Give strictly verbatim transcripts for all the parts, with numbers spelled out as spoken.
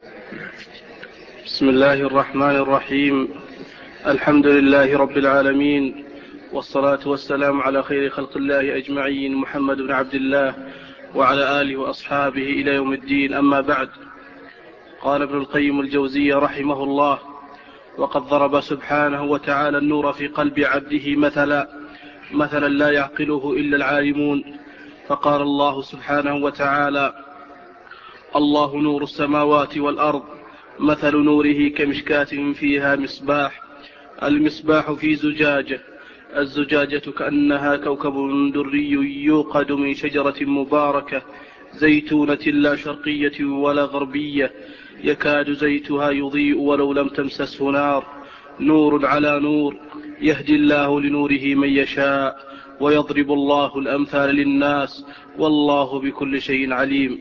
بسم الله الرحمن الرحيم. الحمد لله رب العالمين، والصلاة والسلام على خير خلق الله أجمعين، محمد بن عبد الله وعلى آله وأصحابه إلى يوم الدين. أما بعد، قال ابن القيم الجوزية رحمه الله: وقد ضرب سبحانه وتعالى النور في قلب عبده مثلا مثلا لا يعقله إلا العالمون. فقال الله سبحانه وتعالى: الله نور السماوات والأرض، مثل نوره كمشكاة فيها مصباح، المصباح في زجاجة، الزجاجة كأنها كوكب دري يوقد من شجرة مباركة زيتونة لا شرقية ولا غربية، يكاد زيتها يضيء ولو لم تمسسه نار، نور على نور، يهدي الله لنوره من يشاء، ويضرب الله الأمثال للناس، والله بكل شيء عليم.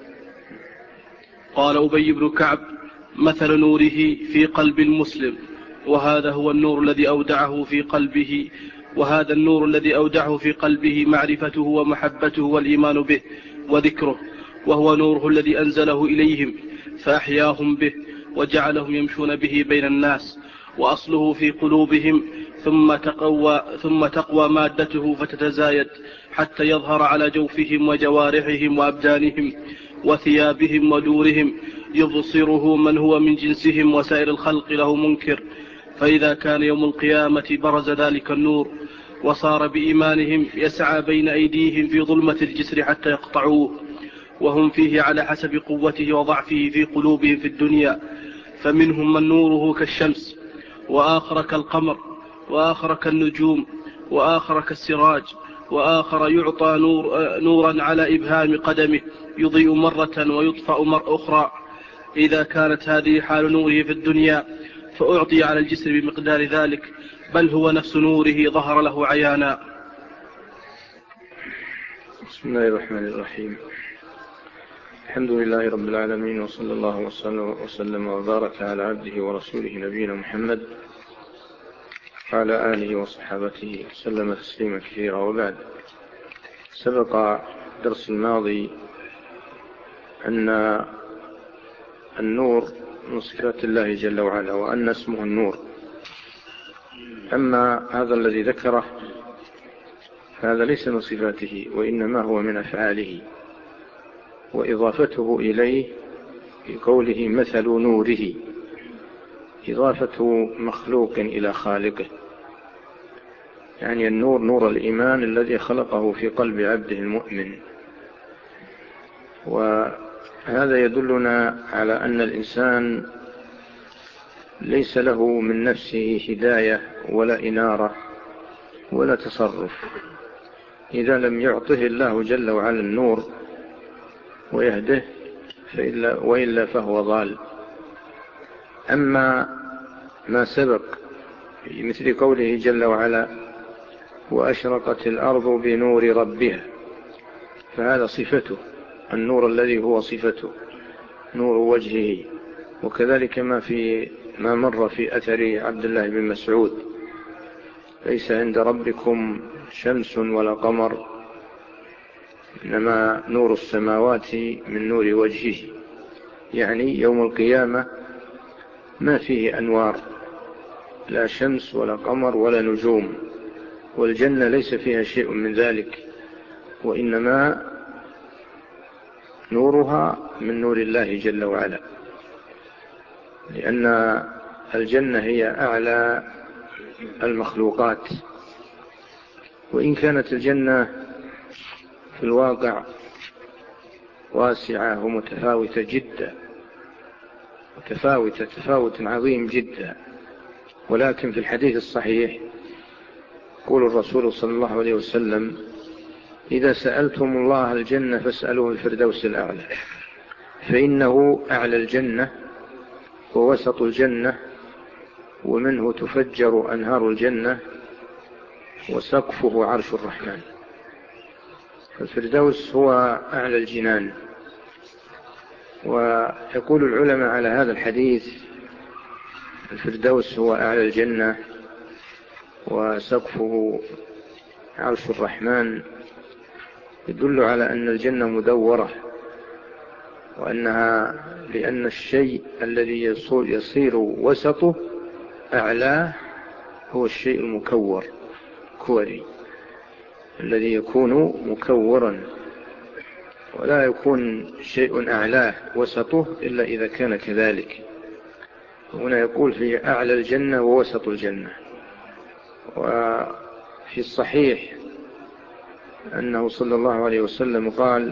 قال أبي بن كعب: مثل نوره في قلب المسلم، وهذا هو النور الذي أودعه في قلبه وهذا النور الذي أودعه في قلبه معرفته ومحبته والإيمان به وذكره، وهو نوره الذي أنزله إليهم فأحياهم به وجعلهم يمشون به بين الناس، وأصله في قلوبهم، ثم تقوى, ثم تقوى مادته فتتزايد حتى يظهر على جوفهم وجوارحهم وأبدانهم وثيابهم ودورهم، يبصره من هو من جنسهم وسائر الخلق له منكر. فإذا كان يوم القيامة برز ذلك النور، وصار بإيمانهم يسعى بين أيديهم في ظلمة الجسر حتى يقطعوه، وهم فيه على حسب قوته وضعفه في قلوبهم في الدنيا. فمنهم من نوره كالشمس، وآخر كالقمر، وآخر كالنجوم، وآخر كالسراج، وآخر يعطى نور نورا على إبهام قدمه يضيء مرة ويطفأ مرة أخرى. إذا كانت هذه حال نوره في الدنيا فأعطي على الجسر بمقدار ذلك، بل هو نفس نوره ظهر له عيانا. بسم الله الرحمن الرحيم. الحمد لله رب العالمين، وصلى الله وسلم وبارك على عبده ورسوله نبينا محمد وعلى آله وصحابته وسلم تسليما كثيرا. وبعد، سبق الدرس الماضي أن النور من صفات الله جل وعلا، وأن اسمه النور. أما هذا الذي ذكره هذا ليس من صفاته، وإنما هو من أفعاله، وإضافته إليه في قوله مثل نوره إضافة مخلوق إلى خالقه، يعني النور نور الإيمان الذي خلقه في قلب عبده المؤمن. وهذا يدلنا على أن الإنسان ليس له من نفسه هداية ولا إنارة ولا تصرف إذا لم يعطه الله جل وعلا النور ويهده، فإلا وإلا فهو ضال. أما ما سبق في مثل قوله جل وعلا وأشرقت الأرض بنور ربها، فهذا صفته، النور الذي هو صفته نور وجهه. وكذلك ما في ما مر في أثر عبد الله بن مسعود ليس عند ربكم شمس ولا قمر، إنما نور السماوات من نور وجهه، يعني يوم القيامة ما فيه أنوار، لا شمس ولا قمر ولا نجوم، والجنة ليس فيها شيء من ذلك، وإنما نورها من نور الله جل وعلا، لأن الجنة هي أعلى المخلوقات. وإن كانت الجنة في الواقع واسعة ومتفاوتة جدا، متفاوتة تفاوت عظيم جدا، ولكن في الحديث الصحيح يقول الرسول صلى الله عليه وسلم إذا سألتم الله الجنة فاسألوه الفردوس الأعلى، فإنه أعلى الجنة ووسط الجنة ومنه تفجر أنهار الجنة وسقفه عرش الرحمن. الفردوس هو أعلى الجنان. ويقول العلماء على هذا الحديث الفردوس هو أعلى الجنة وسقفه عرش الرحمن، يدل على أن الجنة مدورة وأنها لأن الشيء الذي يصير وسطه أعلاه هو الشيء المكور كوري الذي يكون مكورا، ولا يكون شيء أعلاه وسطه إلا إذا كان كذلك. هنا يقول في أعلى الجنة ووسط الجنة. وفي الصحيح أنه صلى الله عليه وسلم قال: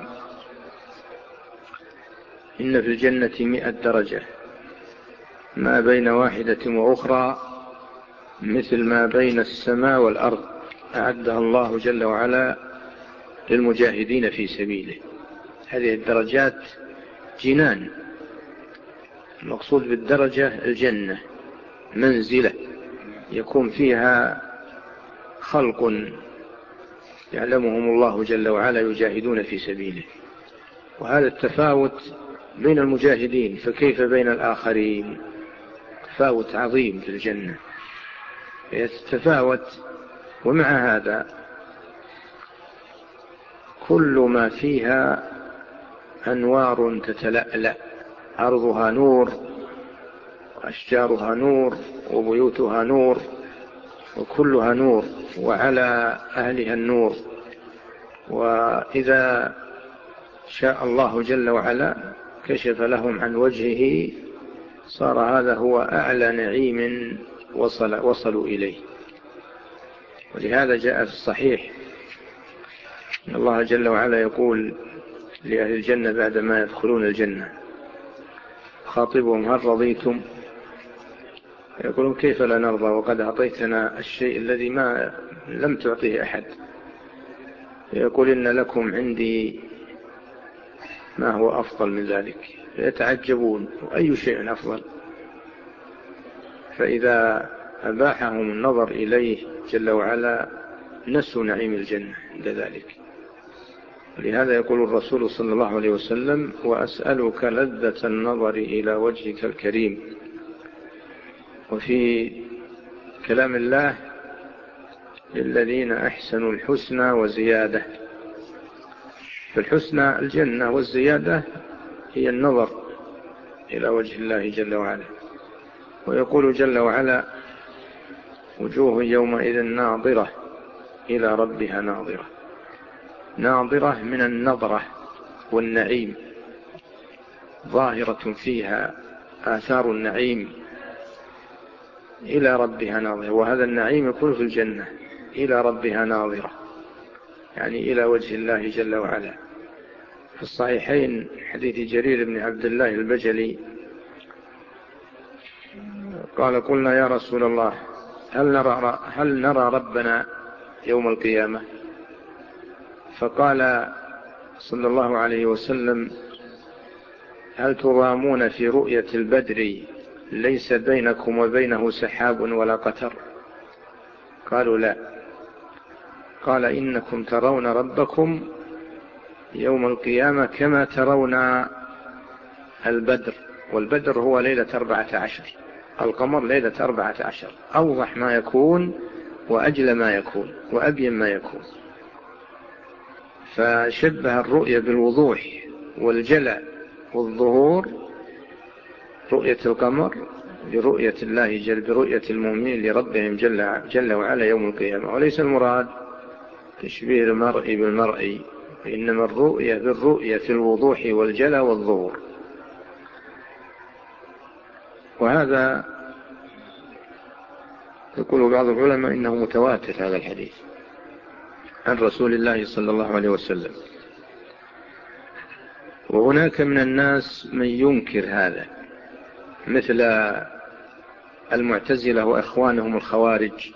إن في الجنة مئة درجة ما بين واحدة وأخرى مثل ما بين السماء والأرض، أعدها الله جل وعلا للمجاهدين في سبيله. هذه الدرجات جنان، المقصود بالدرجة الجنة، منزلة يكون فيها خلق يعلمهم الله جل وعلا يجاهدون في سبيله. وهذا التفاوت بين المجاهدين، فكيف بين الآخرين؟ تفاوت عظيم في الجنة يتفاوت. ومع هذا كل ما فيها أنوار تتلألأ، أرضها نور وأشجارها نور وبيوتها نور وكلها نور، وعلى أهلها النور. وإذا شاء الله جل وعلا كشف لهم عن وجهه صار هذا هو أعلى نعيم وصل وصلوا إليه. ولهذا جاء في الصحيح أن الله جل وعلا يقول لأهل الجنة بعدما يدخلون الجنة خاطبهم: هل رضيتم؟ يقولون: كيف لا نرضى وقد أعطيتنا الشيء الذي ما لم تعطيه أحد. يقول: إن لكم عندي ما هو أفضل من ذلك. يتعجبون: أي شيء أفضل؟ فإذا أباحهم النظر إليه جل وعلا نسوا نعيم الجنة عند ذلك. لهذا يقول الرسول صلى الله عليه وسلم: وأسألك لذة النظر إلى وجهك الكريم. وفي كلام الله: للذين أحسنوا الحسنى وزيادة. فالحسنى الجنة، والزيادة هي النظر إلى وجه الله جل وعلا. ويقول جل وعلا: وجوه يومئذ ناظرة إلى ربها ناظرة. ناظرة من النظرة والنعيم، ظاهرة فيها آثار النعيم، إلى ربها ناظرة. وهذا النعيم يكون في الجنة. إلى ربها ناظرة يعني إلى وجه الله جل وعلا. في الصحيحين حديث جرير بن عبد الله البجلي قال: قلنا يا رسول الله هل نرى, هل نرى ربنا يوم القيامة؟ فقال صلى الله عليه وسلم: هل تضامون في رؤية البدر ليس بينكم وبينه سحاب ولا قتر؟ قالوا: لا. قال: إنكم ترون ربكم يوم القيامة كما ترون البدر. والبدر هو ليلة أربعة عشر، القمر ليلة أربعة عشر، أوضح ما يكون وأجل ما يكون وأبين ما يكون. فشبه الرؤية بالوضوح والجلى والظهور، رؤية القمر برؤية الله جل برؤية المؤمنين لربهم جل, جل وعلا يوم القيامة. وليس المراد تشبيه المرء بالمرء، إنما الرؤية بالرؤية في الوضوح والجلى والظهور. وهذا يقول بعض العلماء إنه متواتر هذا الحديث عن رسول الله صلى الله عليه وسلم. وهناك من الناس من ينكر هذا، مثل المعتزلة وإخوانهم الخوارج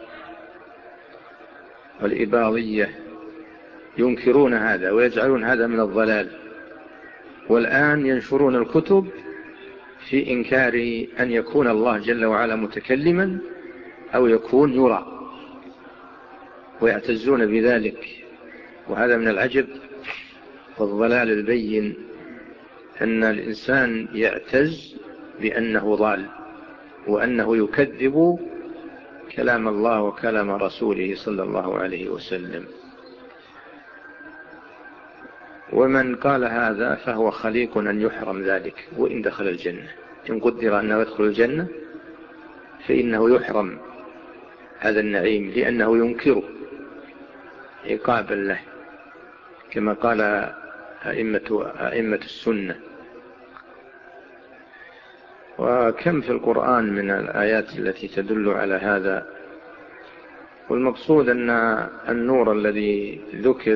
والإباضية، ينكرون هذا ويجعلون هذا من الضلال. والآن ينشرون الكتب في إنكار أن يكون الله جل وعلا متكلما أو يكون يرى، ويعتزون بذلك. وهذا من العجب والضلال البين أن الإنسان يعتز بأنه ضال وأنه يكذب كلام الله وكلام رسوله صلى الله عليه وسلم. ومن قال هذا فهو خليق أن يحرم ذلك وإن دخل الجنة. إن قدر أنه يدخل الجنة فإنه يحرم هذا النعيم لأنه ينكره عقابا له، كما قال أئمة, أئمة السنة. وكم في القرآن من الآيات التي تدل على هذا. والمقصود أن النور الذي ذكر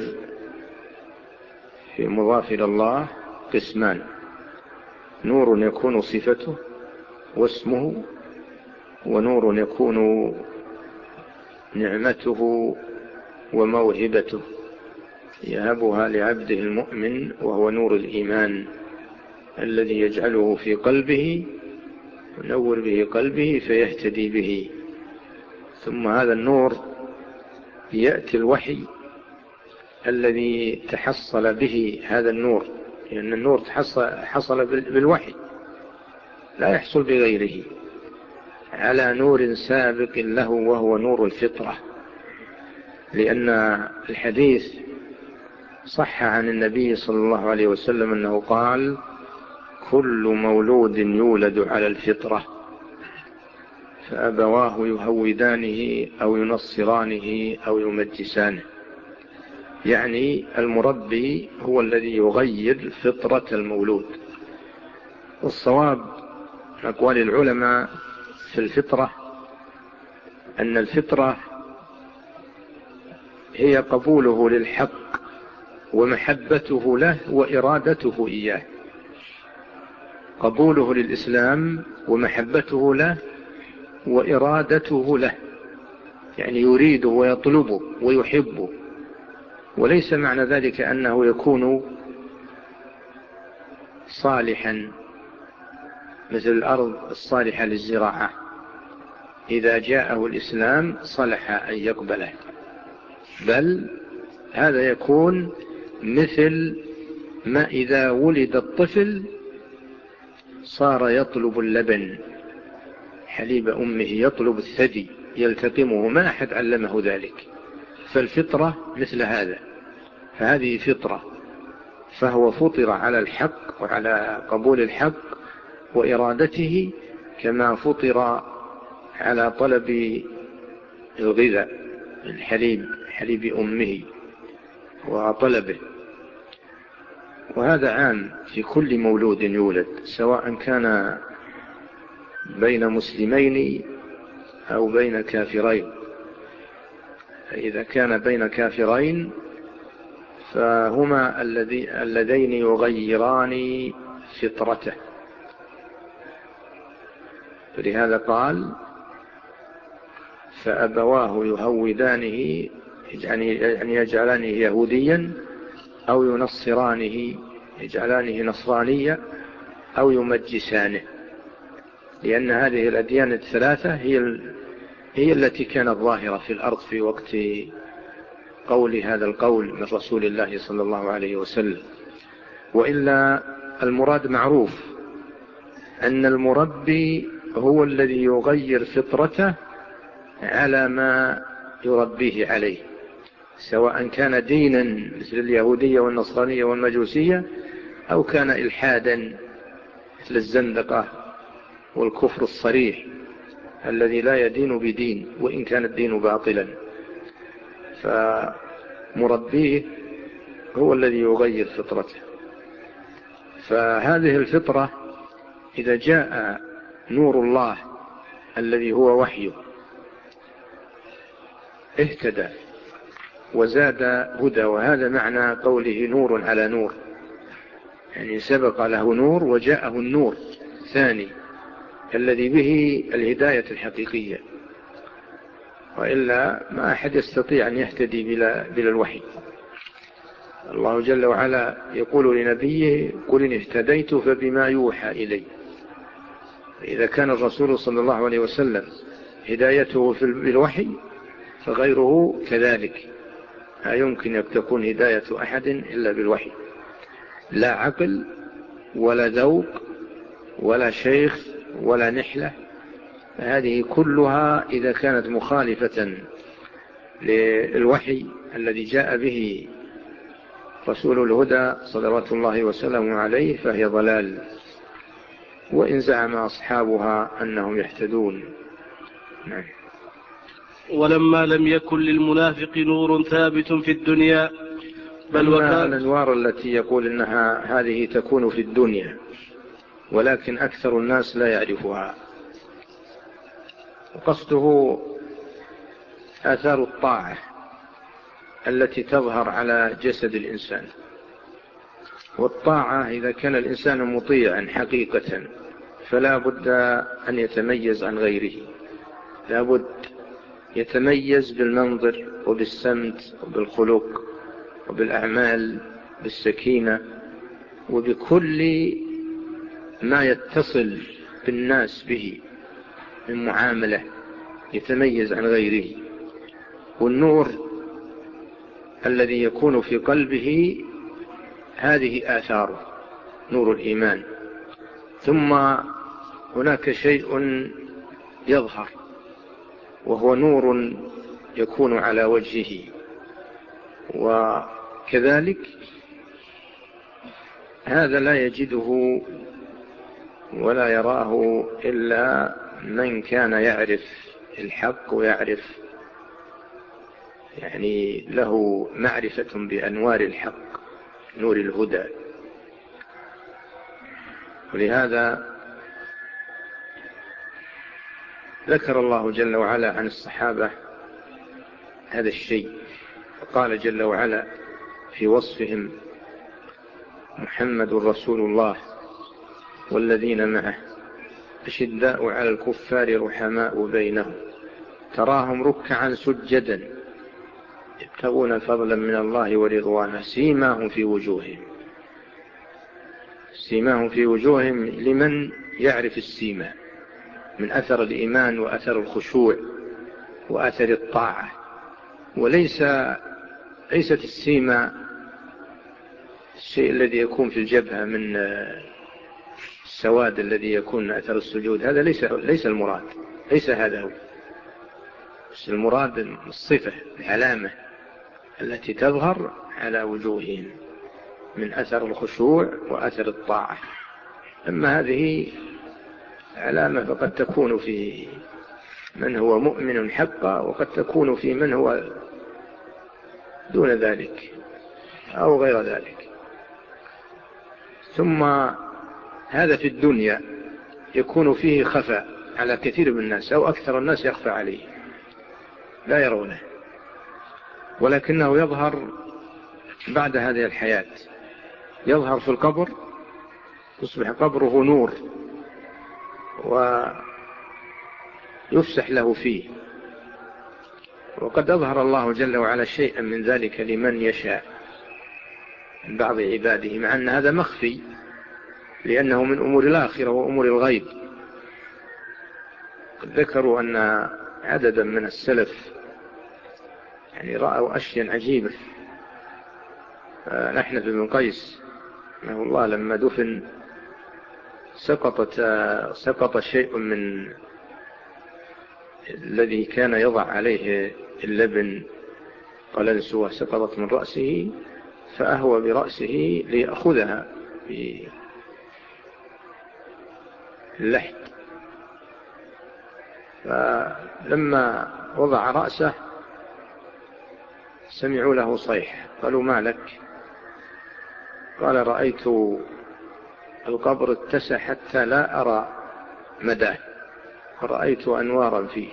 في مضاف إلى الله قسمان: نور يكون صفته واسمه، ونور يكون نعمته وموهبته يهبها لعبده المؤمن، وهو نور الإيمان الذي يجعله في قلبه ينور به قلبه فيهتدي به. ثم هذا النور يأتي الوحي الذي تحصل به هذا النور، لأن النور حصل بالوحي لا يحصل بغيره، على نور سابق له وهو نور الفطرة. لأن الحديث صح عن النبي صلى الله عليه وسلم أنه قال: كل مولود يولد على الفطرة فأبواه يهودانه أو ينصرانه أو يمجسانه. يعني المربي هو الذي يغير فطرة المولود. والصواب أقوال العلماء في الفطرة أن الفطرة هي قبوله للحق ومحبته له وإرادته إياه. قبوله للإسلام ومحبته له وإرادته له، يعني يريده ويطلبه ويحبه. وليس معنى ذلك أنه يكون صالحا مثل الأرض الصالحة للزراعة، إذا جاءه الإسلام صلح أن يقبله، بل هذا يكون مثل ما إذا ولد الطفل صار يطلب اللبن، حليب أمه، يطلب الثدي يلتقمه، ما أحد علمه ذلك. فالفطرة مثل هذا، فهذه فطرة، فهو فطر على الحق وعلى قبول الحق وإرادته، كما فطر على طلب الغذاء، الحليب، حليب أمه وطلبه. وهذا عام في كل مولود يولد، سواء كان بين مسلمين أو بين كافرين. إذا كان بين كافرين فهما اللذين يغيران فطرته. فلهذا قال: فأبواه يهودانه، يعني يجعلانه يهوديا، أو ينصرانه، يجعلانه نصرانيا، أو يمجسانه. لأن هذه الأديان الثلاثة هي هي التي كانت ظاهرة في الأرض في وقت قول هذا القول من رسول الله صلى الله عليه وسلم. وإلا المراد معروف، أن المربي هو الذي يغير فطرته على ما يربيه عليه، سواء كان دينا مثل اليهودية والنصرانية والمجوسية، أو كان إلحادا مثل الزندقة والكفر الصريح الذي لا يدين بدين وإن كان الدين باطلا. فمربيه هو الذي يغير فطرته. فهذه الفطرة إذا جاء نور الله الذي هو وحيه اهتدى وزاد هدى. وهذا معنى قوله نور على نور، يعني سبق له نور وجاءه النور ثاني الذي به الهداية الحقيقية، وإلا ما أحد يستطيع أن يهتدي بلا, بلا الوحي. الله جل وعلا يقول لنبيه: قل إن اهتديت فبما يوحى إلي. إذا كان الرسول صلى الله عليه وسلم هدايته في بالوحي فغيره كذلك. لا يمكن أن تكون هداية أحد إلا بالوحي، لا عقل ولا ذوق ولا شيخ ولا نحلة. هذه كلها إذا كانت مخالفة للوحي الذي جاء به رسول الهدى صلوات الله وسلامه عليه فهي ضلال، وإن زعم أصحابها أنهم يهتدون. نعم. ولما لم يكن للمنافق نور ثابت في الدنيا بل أما وكان الأنوار التي يقول إنها هذه تكون في الدنيا ولكن أكثر الناس لا يعرفها، وقصده آثار الطاعة التي تظهر على جسد الإنسان. والطاعة إذا كان الإنسان مطيعا حقيقة فلا بد أن يتميز عن غيره، لا بد يتميز بالمنظر وبالسمت وبالخلق وبالأعمال، بالسكينة، وبكل ما يتصل بالناس به من معاملة، يتميز عن غيره. والنور الذي يكون في قلبه هذه آثاره، نور الإيمان. ثم هناك شيء يظهر وهو نور يكون على وجهه، وكذلك هذا لا يجده ولا يراه إلا من كان يعرف الحق ويعرف يعني له معرفة بأنوار الحق، نور الهدى. ولهذا ذكر الله جل وعلا عن الصحابة هذا الشيء، قال جل وعلا في وصفهم: محمد رسول الله والذين معه أشداء على الكفار رحماء بينهم تراهم ركعا سجدا يبتغون فضلا من الله ورضوانه سيماهم في وجوههم. سيماهم في وجوههم لمن يعرف السيما من أثر الإيمان وأثر الخشوع وأثر الطاعة، وليس ليست السيما الشيء الذي يكون في الجبهة من السواد الذي يكون أثر السجود، هذا ليس ليس المراد، ليس هذا هو. بس المراد الصفة، العلامة التي تظهر على وجوههم من أثر الخشوع وأثر الطاعة. أما هذه علامة فقد تكون في من هو مؤمن حقا، وقد تكون في من هو دون ذلك أو غير ذلك. ثم هذا في الدنيا يكون فيه خفاء على كثير من الناس، أو أكثر الناس يخفى عليه لا يرونه، ولكنه يظهر بعد هذه الحياة، يظهر في القبر، يصبح قبره نور ويفسح له فيه. وقد أظهر الله جل وعلا شيئا من ذلك لمن يشاء من بعض عباده، مع أن هذا مخفي لأنه من أمور الآخرة وأمور الغيب. قد ذكروا أن عددا من السلف يعني رأوا أشياء عجيبة. نحن في بن قيس رحمه الله لما دفن سقطت سقط شيء من الذي كان يضع عليه اللبن قلنسوة، سقطت من رأسه فأهوى برأسه ليأخذها باللحد، فلما وضع رأسه سمعوا له صيح، قالوا: ما لك؟ قال: رأيت القبر اتسع حتى لا أرى مداه، رأيت أنوارا فيه.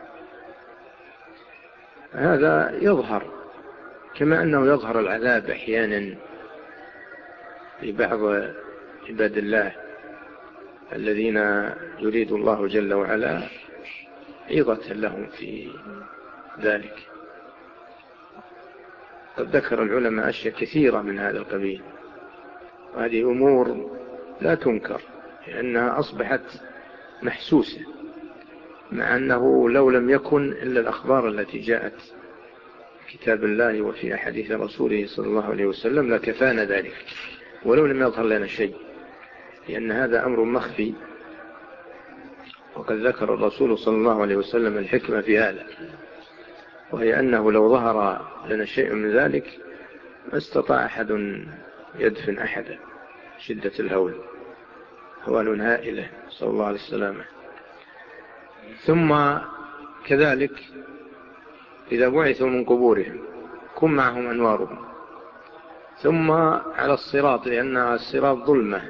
هذا يظهر كما أنه يظهر العذاب أحيانا لبعض عباد الله الذين يريد الله جل وعلا عظة لهم في ذلك. قد ذكر العلماء أشياء كثيرة من هذا القبيل، وهذه أمور لا تنكر لأنها أصبحت محسوسة، مع أنه لو لم يكن إلا الأخبار التي جاءت في كتاب الله وفي أحاديث رسوله صلى الله عليه وسلم لكفانا ذلك، ولو لم يظهر لنا شيء، لأن هذا أمر مخفي. وقد ذكر الرسول صلى الله عليه وسلم الحكمة في هذا، وهي أنه لو ظهر لنا شيء من ذلك ما استطاع أحد يدفن أحدا، شدة الهول، هوال هائلة، صلى الله عليه السلامة. ثم كذلك إذا بعثوا من قبورهم كن معهم أنوارهم. ثم على الصراط، لأن الصراط ظلمة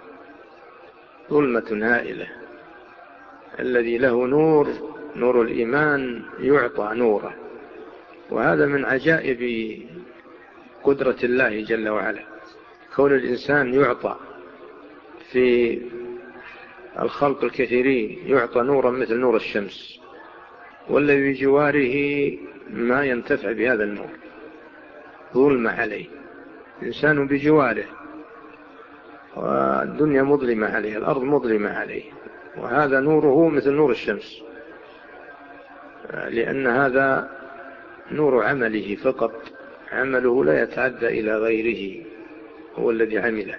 ظلمة هائلة، الذي له نور نور الإيمان يعطى نوره. وهذا من عجائب قدرة الله جل وعلا، كون الإنسان يعطى في الخلق الكثيرين يعطى نورا مثل نور الشمس، والذي بجواره ما ينتفع بهذا النور، ظلمة عليه، إنسان بجواره والدنيا مظلمة عليه، الأرض مظلمة عليه، وهذا نوره مثل نور الشمس، لأن هذا نور عمله فقط، عمله لا يتعدى إلى غيره، هو الذي عمله.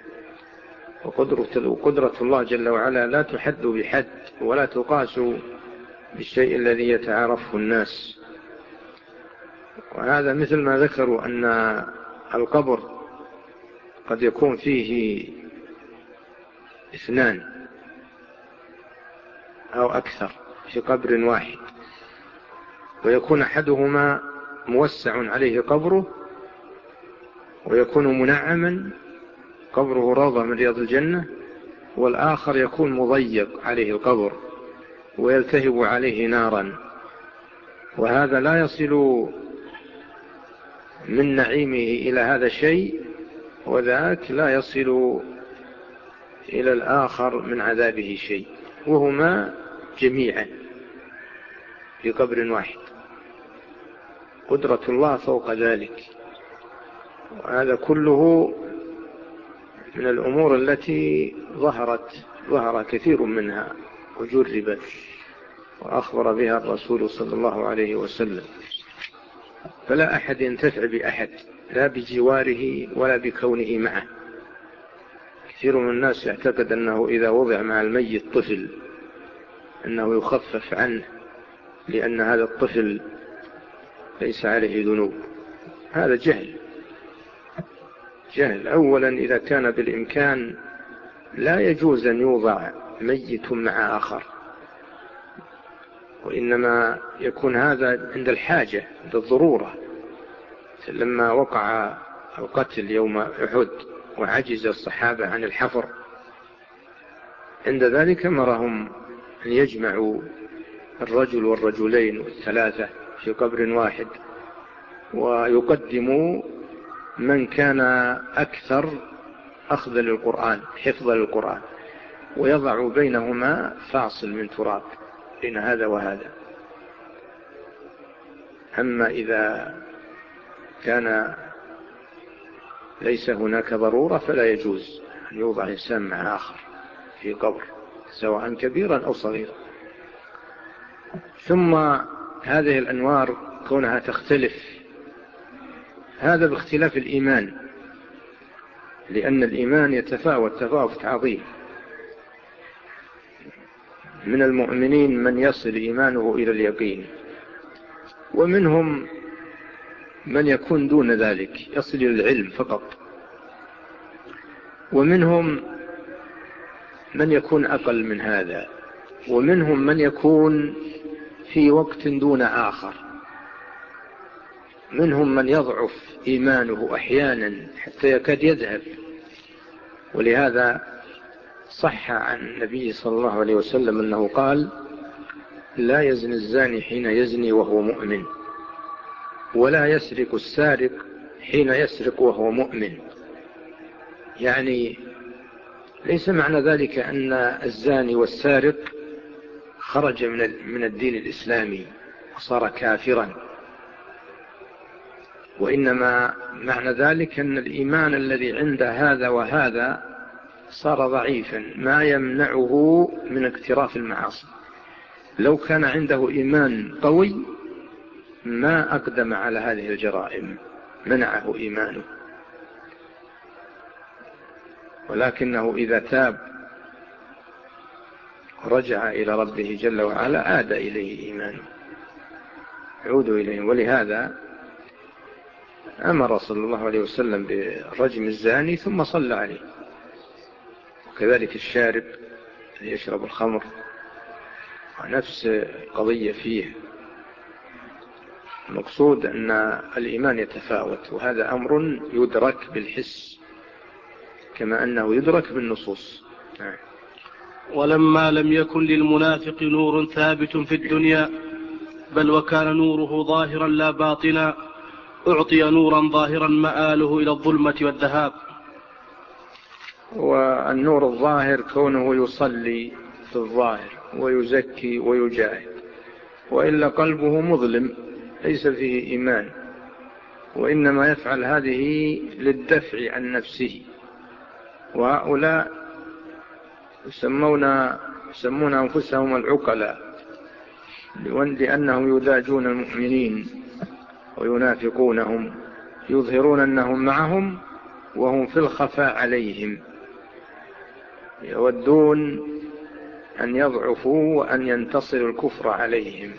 وقدرة الله جل وعلا لا تحد بحد ولا تقاس بالشيء الذي يتعارفه الناس. وهذا مثل ما ذكروا أن القبر قد يكون فيه اثنان أو أكثر في قبر واحد، ويكون أحدهما موسع عليه قبره ويكون منعما قبره روضة من رياض الجنة، والآخر يكون مضيق عليه القبر ويلتهب عليه نارا. وهذا لا يصل من نعيمه إلى هذا الشيء، وذاك لا يصل إلى الآخر من عذابه شيء، وهما جميعا في قبر واحد. قدرة الله فوق ذلك. وهذا كله من الأمور التي ظهرت ظهر كثير منها وجربت وأخبر بها الرسول صلى الله عليه وسلم. فلا أحد ينتفع بأحد، لا بجواره ولا بكونه معه. كثير من الناس يعتقد أنه إذا وضع مع الميت طفل أنه يخفف عنه، لأن هذا الطفل ليس عليه ذنوب. هذا جهل جهل. أولا إذا كان بالإمكان لا يجوز أن يوضع ميت مع آخر، وإنما يكون هذا عند الحاجة، عند الضرورة. لما وقع القتل يوم أحد وعجز الصحابة عن الحفر، عند ذلك أمرهم أن يجمعوا الرجل والرجلين والثلاثة في قبر واحد، ويقدموا من كان أكثر أخذ للقرآن، حفظ للقرآن، ويضع بينهما فاصل من تراب بين هذا وهذا. أما إذا كان ليس هناك ضرورة فلا يجوز أن يوضع إنسان مع آخر في قبر، سواء كبيرا أو صغيرا. ثم هذه الأنوار كونها تختلف، هذا باختلاف الإيمان، لأن الإيمان يتفاوت تفاوت عظيم. من المؤمنين من يصل إيمانه إلى اليقين، ومنهم من يكون دون ذلك يصل إلى العلم فقط، ومنهم من يكون أقل من هذا، ومنهم من يكون في وقت دون آخر، منهم من يضعف إيمانه أحيانا حتى يكاد يذهب. ولهذا صح عن النبي صلى الله عليه وسلم أنه قال: لا يزني الزاني حين يزني وهو مؤمن، ولا يسرق السارق حين يسرق وهو مؤمن. يعني ليس معنى ذلك أن الزاني والسارق خرج من الدين الإسلامي وصار كافرا، وإنما معنى ذلك أن الإيمان الذي عند هذا وهذا صار ضعيفا، ما يمنعه من اقتراف المعاصي. لو كان عنده إيمان قوي ما أقدم على هذه الجرائم، منعه إيمانه. ولكنه إذا تاب ورجع إلى ربه جل وعلا عاد إليه إيمانه، عود إليه. ولهذا أمر صلى الله عليه وسلم برجم الزاني ثم صلى عليه. وكذلك الشارب يشرب الخمر نفس قضية فيه. المقصود أن الإيمان يتفاوت، وهذا أمر يدرك بالحس كما أنه يدرك بالنصوص. ولما لم يكن للمنافق نور ثابت في الدنيا بل وكان نوره ظاهرا لا باطنا أعطي نورا ظاهرا مآله إلى الظلمة والذهاب. والنور الظاهر كونه يصلي في الظاهر ويزكي ويجاهد، وإلا قلبه مظلم ليس فيه إيمان، وإنما يفعل هذه للدفع عن نفسه. وهؤلاء يسمون يسمون أنفسهم العقلاء لأنهم يداجون المؤمنين وينافقونهم، يظهرون أنهم معهم وهم في الخفاء عليهم، يودون أن يضعفوا وأن ينتصر الكفر عليهم.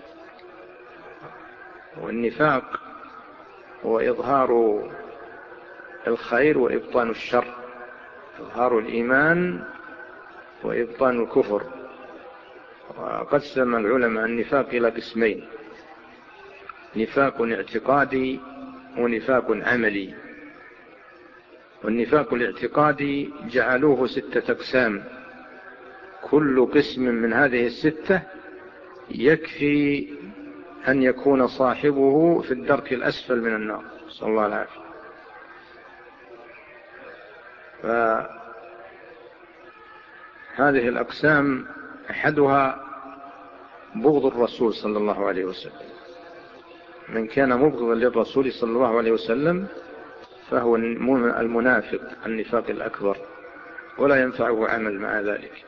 والنفاق هو إظهار الخير وإبطان الشر، إظهار الإيمان وإبطان الكفر. وقسم العلماء النفاق إلى قسمين: نفاق اعتقادي ونفاق عملي. والنفاق الاعتقادي جعلوه ستة أقسام، كل قسم من هذه الستة يكفي أن يكون صاحبه في الدرك الأسفل من النار، صلى الله عليه وسلم. فهذه الأقسام أحدها بغض الرسول صلى الله عليه وسلم. من كان مبغضا للرسول صلى الله عليه وسلم فهو المنافق النفاق الأكبر، ولا ينفعه عمل مع ذلك.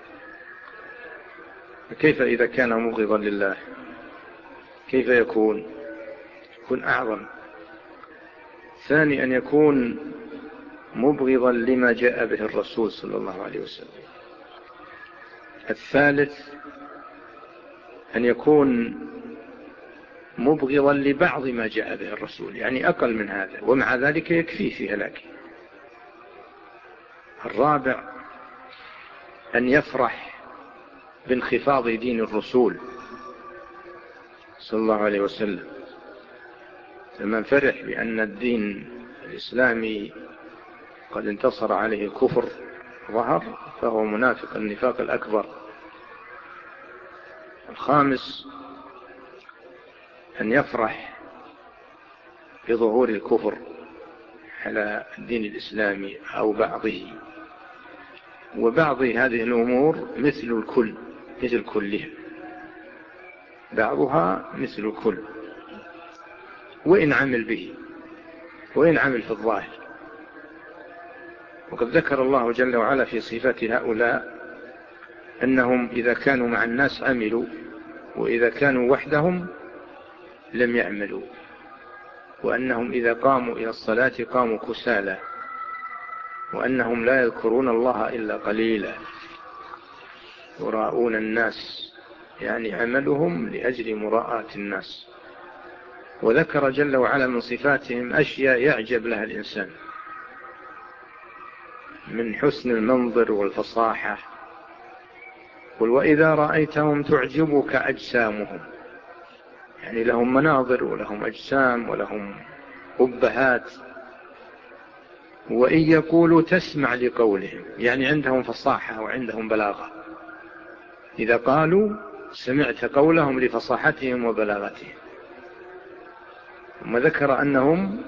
كيف إذا كان مبغضا لله؟ كيف يكون يكون أعظم؟ ثاني أن يكون مبغضا لما جاء به الرسول صلى الله عليه وسلم. الثالث أن يكون مبغضا لبعض ما جاء به الرسول، يعني أقل من هذا، ومع ذلك يكفي في هلاكه. الرابع أن يفرح بانخفاض دين الرسول صلى الله عليه وسلم. فمن فرح بأن الدين الإسلامي قد انتصر عليه الكفر ظهر فهو منافق النفاق الأكبر. الخامس أن يفرح بظهور الكفر على الدين الإسلامي أو بعضه. وبعض هذه الأمور مثل الكل، مثل كلها، بعضها مثل الكل وإن عمل به، وإن عمل في الظاهر. وقد ذكر الله جل وعلا في صفات هؤلاء أنهم إذا كانوا مع الناس عملوا، وإذا كانوا وحدهم لم يعملوا، وأنهم إذا قاموا إلى الصلاة قاموا كسالى، وأنهم لا يذكرون الله إلا قليلا، يراءون الناس، يعني عملهم لأجل مراءة الناس. وذكر جل وعلا من صفاتهم أشياء يعجب لها الإنسان من حسن المنظر والفصاحة. قل وإذا رأيتهم تعجبك أجسامهم، يعني لهم مناظر ولهم أجسام ولهم أبهات. وإن يقولوا تسمع لقولهم، يعني عندهم فصاحة وعندهم بلاغة. إذا قالوا سمعت قولهم لفصاحتهم وبلاغتهم. ثم ذكر أنهم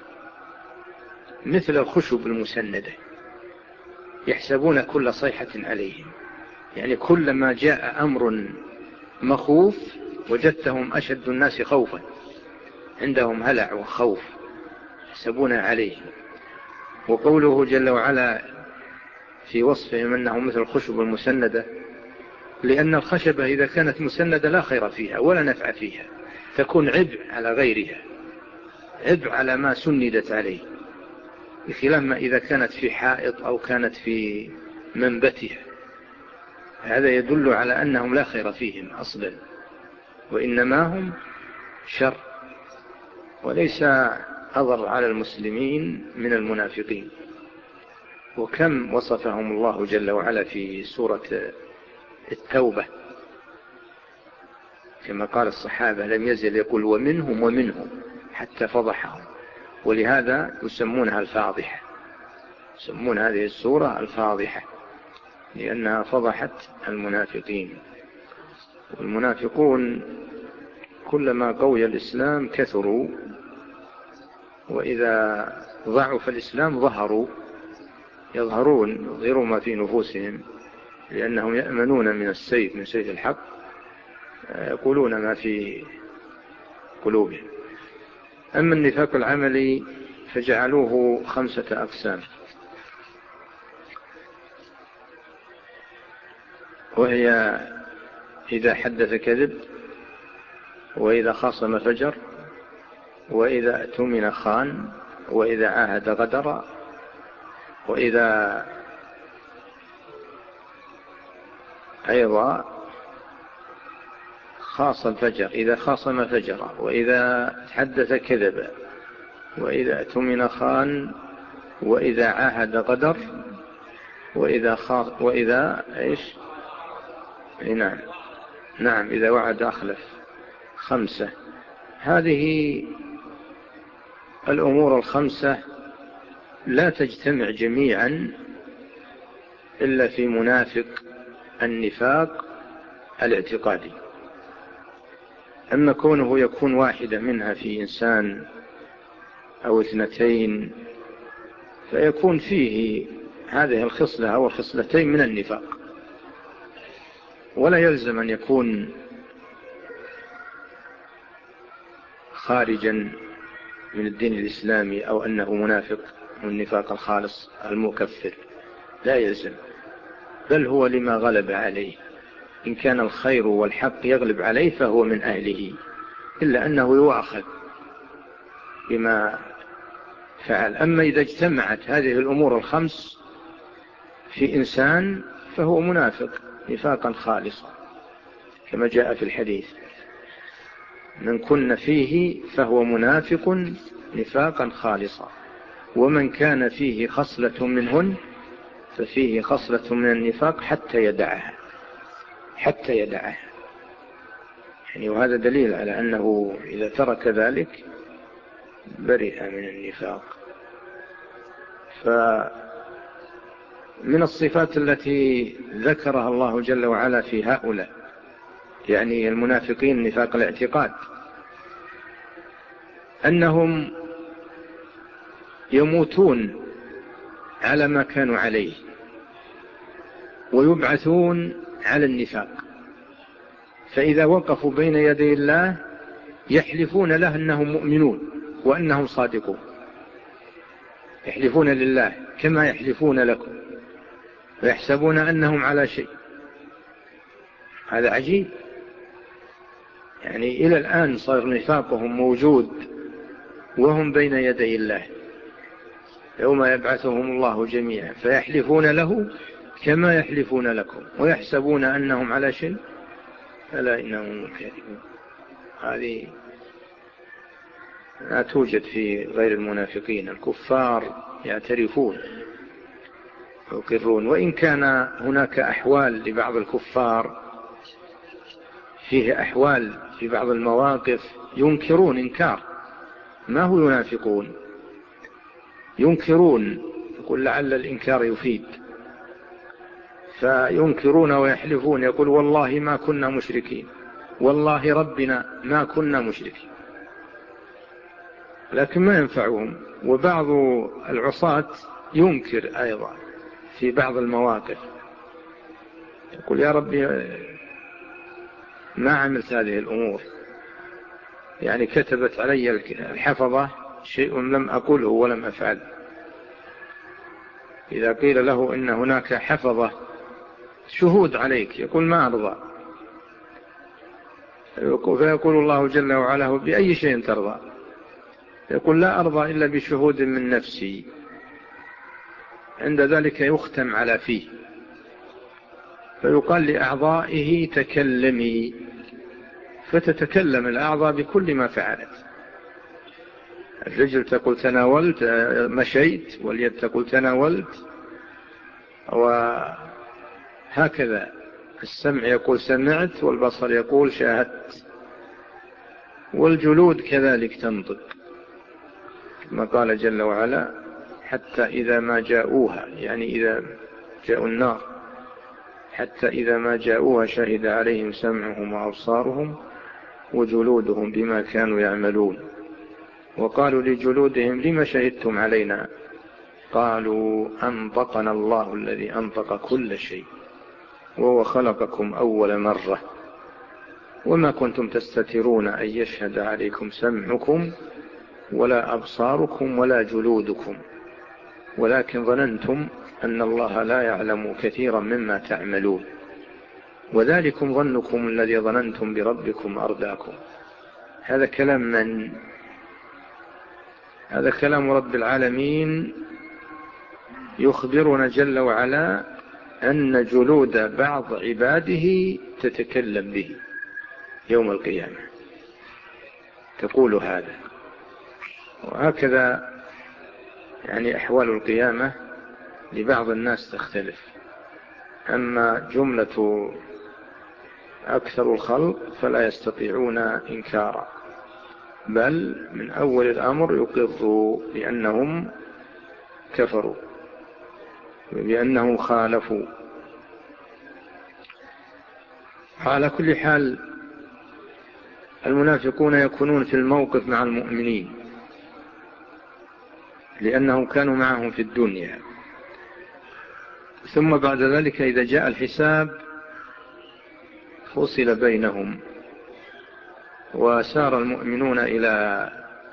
مثل الخشب المسندة، يحسبون كل صيحة عليهم، يعني كلما جاء أمر مخوف وجدتهم أشد الناس خوفا، عندهم هلع وخوف يحسبون عليه. وقوله جل وعلا في وصفهم أنهم مثل الخشب المسندة، لأن الخشبة إذا كانت مسندة لا خير فيها ولا نفع فيها، تكون عبء على غيرها، عبء على ما سندت عليه، بخلاف ما إذا كانت في حائط أو كانت في منبتها. هذا يدل على أنهم لا خير فيهم أصلا، وإنما هم شر. وليس أضر على المسلمين من المنافقين. وكم وصفهم الله جل وعلا في سورة التوبة، كما قال الصحابة لم يزل يقول ومنهم ومنهم حتى فضحهم. ولهذا يسمونها الفاضحة، يسمون هذه السورة الفاضحة لأنها فضحت المنافقين. والمنافقون كلما قوي الإسلام كثروا، وإذا ضعف الإسلام ظهروا، يظهرون يظهرون ما في نفوسهم لأنهم يأمنون من السيف، من سيف الحق، يقولون ما في قلوبهم. أما النفاق العملي فجعلوه خمسة أقسام، وهي إذا حدث كذب، وإذا خاصم فجر، وإذا اؤتمن خان، وإذا عاهد غدر، وإذا أيضا خاصم فجر إذا خاصم فجر، وإذا حدث كذب، وإذا اؤتمن خان، وإذا عاهد غدر، وإذا خاص وإذا إيش نعم نعم إذا وعد أخلف. خمسة. هذه الأمور الخمسة لا تجتمع جميعا إلا في منافق النفاق الاعتقادي. أما كونه يكون واحدة منها في إنسان أو اثنتين فيكون فيه هذه الخصلة أو الخصلتين من النفاق، ولا يلزم أن يكون خارجا من الدين الإسلامي أو أنه منافق من النفاق الخالص المكفر، لا يلزم، بل هو لما غلب عليه. إن كان الخير والحق يغلب عليه فهو من أهله، إلا أنه يؤاخذ بما فعل. أما إذا اجتمعت هذه الأمور الخمس في إنسان فهو منافق نفاقا خالصا، كما جاء في الحديث من كن فيه فهو منافق نفاقا خالصا، ومن كان فيه خصلة منهن ففيه خصلة من النفاق حتى يدعها حتى يدعها يعني. وهذا دليل على أنه إذا ترك ذلك برئ من النفاق. فمن الصفات التي ذكرها الله جل وعلا في هؤلاء يعني المنافقين نفاق الاعتقاد أنهم يموتون على ما كانوا عليه ويبعثون على النفاق. فإذا وقفوا بين يدي الله يحلفون له أنهم مؤمنون وأنهم صادقون، يحلفون لله كما يحلفون لكم ويحسبون أنهم على شيء. هذا عجيب، يعني إلى الآن صار نفاقهم موجود وهم بين يدي الله يوم يبعثهم الله جميعا فيحلفون له كما يحلفون لكم ويحسبون أنهم على شيء، ألا إنهم كاذبون. هذه لا توجد في غير المنافقين. الكفار يعترفون ويقرون، وإن كان هناك أحوال لبعض الكفار، فيه أحوال في بعض المواقف ينكرون إنكار ما هو ينافقون، ينكرون، يقول لعل الإنكار يفيد، فينكرون ويحلفون، يقول والله ما كنا مشركين، والله ربنا ما كنا مشركين، لكن ما ينفعهم. وبعض العصاة ينكر أيضا في بعض المواقف، يقول يا ربي ما عملت هذه الأمور، يعني كتبت علي الحفظة شيء لم أقوله ولم أفعل. إذا قيل له إن هناك حفظة شهود عليك يقول ما أرضى، فيقول الله جل وعلا بأي شيء ترضى؟ يقول لا أرضى إلا بشهود من نفسي. عند ذلك يختم على فيه فيقال لأعضائه تكلمي، فتتكلم الأعضاء بكل ما فعلت. الرجل تقول تناولت مشيت، واليد تقول تناولت، وهكذا السمع يقول سمعت، والبصر يقول شاهدت، والجلود كذلك تنطق، كما قال جل وعلا: حتى إذا ما جاءوها، يعني إذا جاءوا النار، حتى إذا ما جاءوها شهد عليهم سمعهم وأبصارهم وجلودهم بما كانوا يعملون، وقالوا لجلودهم: لما شهدتم علينا؟ قالوا: أنطقنا الله الذي أنطق كل شيء وهو خلقكم أول مرة وما كنتم تستترون أن يشهد عليكم سمعكم ولا أبصاركم ولا جلودكم ولكن ظننتم أن الله لا يعلم كثيرا مما تعملون وذلكم ظنكم الذي ظننتم بربكم أرداكم. هذا كلام من؟ هذا كلام رب العالمين يخبرنا جل وعلا أن جلود بعض عباده تتكلم به يوم القيامة، تقول هذا. وهكذا يعني أحوال القيامة لبعض الناس تختلف، أما جملة أكثر الخلق فلا يستطيعون إنكارا، بل من أول الأمر يقروا بأنهم كفروا بأنهم خالفوا. على كل حال المنافقون يكونون في الموقف مع المؤمنين لأنهم كانوا معهم في الدنيا، ثم بعد ذلك إذا جاء الحساب فصل بينهم، وسار المؤمنون إلى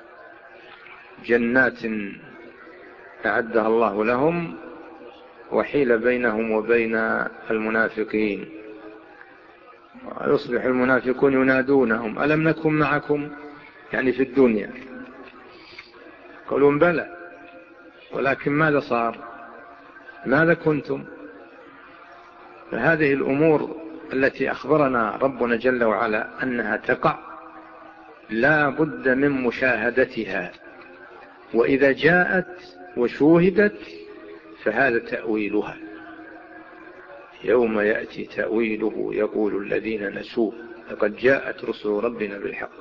جنات أعدها الله لهم، وحيل بينهم وبين المنافقين، ويصبح المنافقون ينادونهم: ألم نكن معكم؟ يعني في الدنيا. قالوا: بلى، ولكن ماذا صار؟ ماذا كنتم؟ فهذه الأمور التي أخبرنا ربنا جل وعلا أنها تقع لا بد من مشاهدتها، وإذا جاءت وشوهدت فهذا تأويلها. يوم يأتي تأويله يقول الذين نسوه لقد جاءت رسل ربنا بالحق.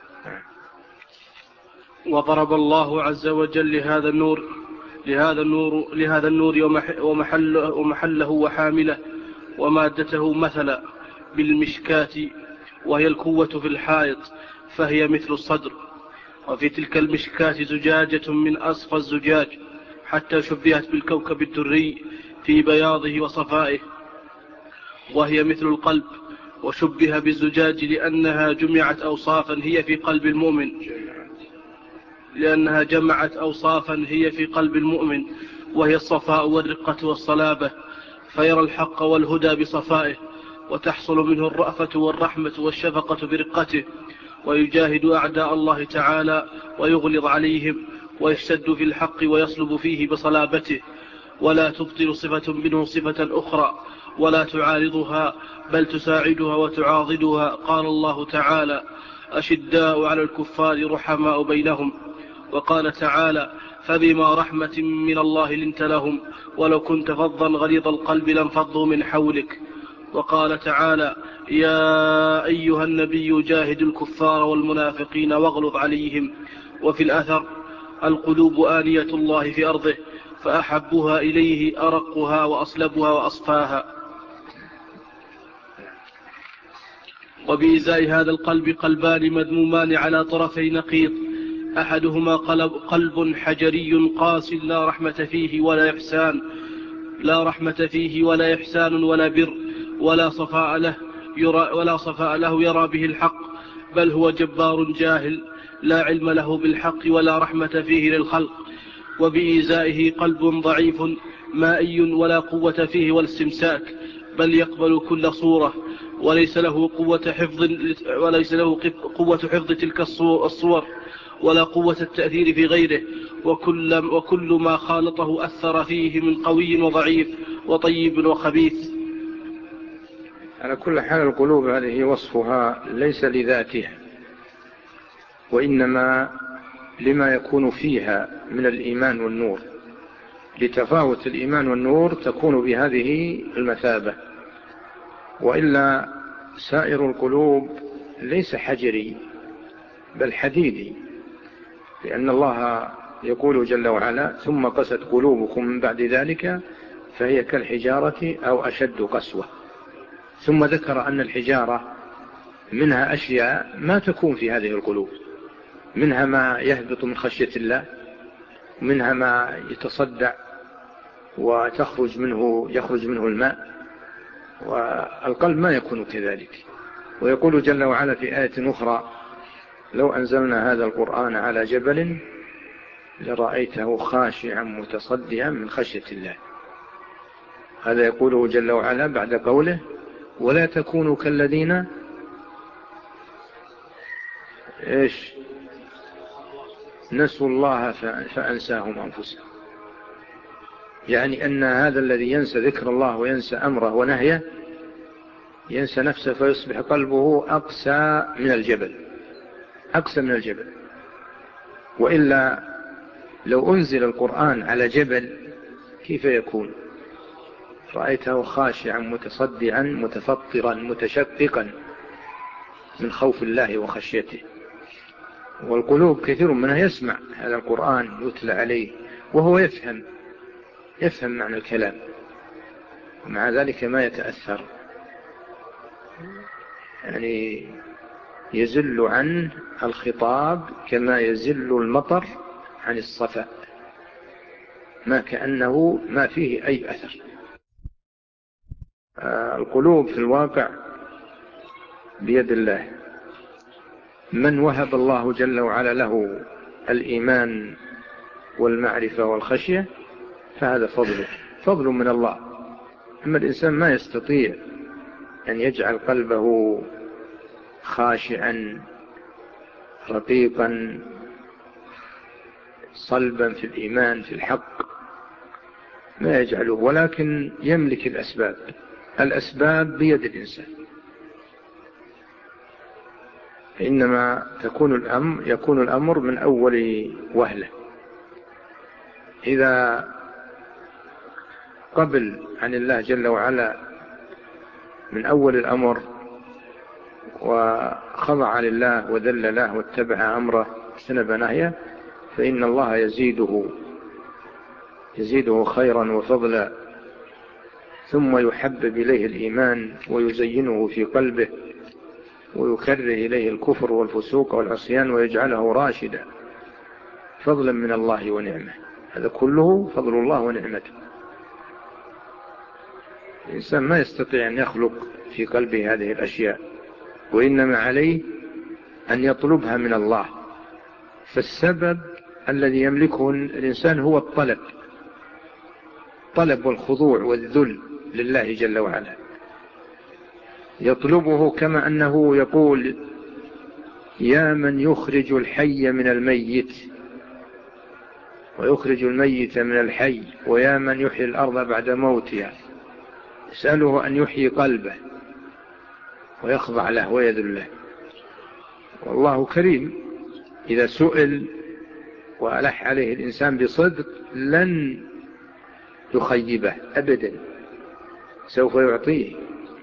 وضرب الله عز وجل لهذا النور لهذا النور لهذا النور ومحله, ومحله وحامله ومادته مثلا بالمشكاة، وهي القوة في الحائط، فهي مثل الصدر، وفي تلك المشكاة زجاجة من أصفى الزجاج، حتى شبهت بالكوكب الدري في بياضه وصفائه، وهي مثل القلب، وشبه بالزجاج لأنها جمعت أوصافا هي في قلب المؤمن لأنها جمعت أوصافا هي في قلب المؤمن وهي الصفاء والرقة والصلابة، فيرى الحق والهدى بصفائه، وتحصل منه الرأفة والرحمة والشفقة برقته، ويجاهد أعداء الله تعالى ويغلظ عليهم، ويشتد في الحق ويصلب فيه بصلابته، ولا تبطل صفة منه صفة أخرى ولا تعارضها، بل تساعدها وتعاضدها. قال الله تعالى: أشداء على الكفار رحماء بينهم. وقال تعالى: فبما رحمة من الله لنت لهم ولو كنت فظا غليظ القلب لانفضوا من حولك. وقال تعالى: يا أيها النبي جاهد الكفار والمنافقين واغلظ عليهم. وفي الأثر: القلوب آنية الله في أرضه، فأحبها إليه أرقها وأصلبها وأصفاها. وبإزاء هذا القلب قلبان مذمومان على طرفي نقيض: أحدهما قلب, قلب حجري قاس لا رحمة فيه ولا إحسان لا رحمة فيه ولا إحسان ولا بر ولا صفاء له يرى, ولا صفاء له يرى به الحق، بل هو جبار جاهل لا علم له بالحق ولا رحمة فيه للخلق. وبإزائه قلب ضعيف مائي ولا قوة فيه ولا استمساك، بل يقبل كل صورة، وليس له قوة حفظ وليس له قوة حفظ تلك الصور ولا قوة التأثير في غيره، وكل, وكل ما خالطه أثر فيه من قوي وضعيف وطيب وخبيث. على كل حال القلوب هذه وصفها ليس لذاتها، وإنما لما يكون فيها من الإيمان والنور، لتفاوت الإيمان والنور تكون بهذه المثابة. وإلا سائر القلوب ليس حجري بل حديدي، لأن الله يقول جل وعلا: ثم قست قلوبكم من بعد ذلك فهي كالحجارة أو أشد قسوة. ثم ذكر أن الحجارة منها أشياء ما تكون في هذه القلوب، منها ما يهبط من خشية الله، منها ما يتصدع وتخرج منه يخرج منه الماء، والقلب ما يكون كذلك. ويقول جل وعلا في آية أخرى: لو أنزلنا هذا القرآن على جبل لرأيته خاشعا متصدعا من خشية الله. هذا يقوله جل وعلا بعد قوله: ولا تكونوا كالذين إيش نسوا الله فأنساهم أنفسهم. يعني أن هذا الذي ينسى ذكر الله وينسى أمره ونهيه ينسى نفسه، فيصبح قلبه أقسى من الجبل، أقسى من الجبل. وإلا لو أنزل القرآن على جبل كيف يكون؟ رأيته خاشعا متصدعا متفطرا متشققا من خوف الله وخشيته. والقلوب كثير منها يسمع هذا القرآن يتلى عليه وهو يفهم يفهم معنى الكلام، ومع ذلك ما يتأثر، يعني يزل عن الخطاب كما يزل المطر عن الصفا، ما كأنه ما فيه أي أثر. القلوب في الواقع بيد الله. من وهب الله جل وعلا له الإيمان والمعرفة والخشية فهذا فضل فضل من الله. أما الإنسان ما يستطيع أن يجعل قلبه خاشعا رقيقا صلبا في الإيمان في الحق، ما يجعله، ولكن يملك الأسباب. الأسباب بيد الإنسان، إنما تكون الأمر يكون الأمر من أول وهلة. إذا قبل عن الله جل وعلا من أول الأمر وخضع لله وذل له واتبع أمره واجتنب نهيه فإن الله يزيده يزيده خيرا وفضلا، ثم يحبب إليه الإيمان ويزينه في قلبه ويكره إليه الكفر والفسوق والعصيان ويجعله راشدا، فضلا من الله ونعمه. هذا كله فضل الله ونعمته. الإنسان ما يستطيع أن يخلق في قلبه هذه الأشياء، وإنما عليه أن يطلبها من الله. فالسبب الذي يملكه الإنسان هو الطلب، طلب والخضوع والذل لله جل وعلا، يطلبه كما أنه يقول: يا من يخرج الحي من الميت ويخرج الميت من الحي، ويا من يحيي الأرض بعد موتها. يسأله أن يحيي قلبه ويخضع له ويذل له. والله كريم، إذا سئل وألح عليه الإنسان بصدق لن يخيبه أبدا، سوف يعطيه.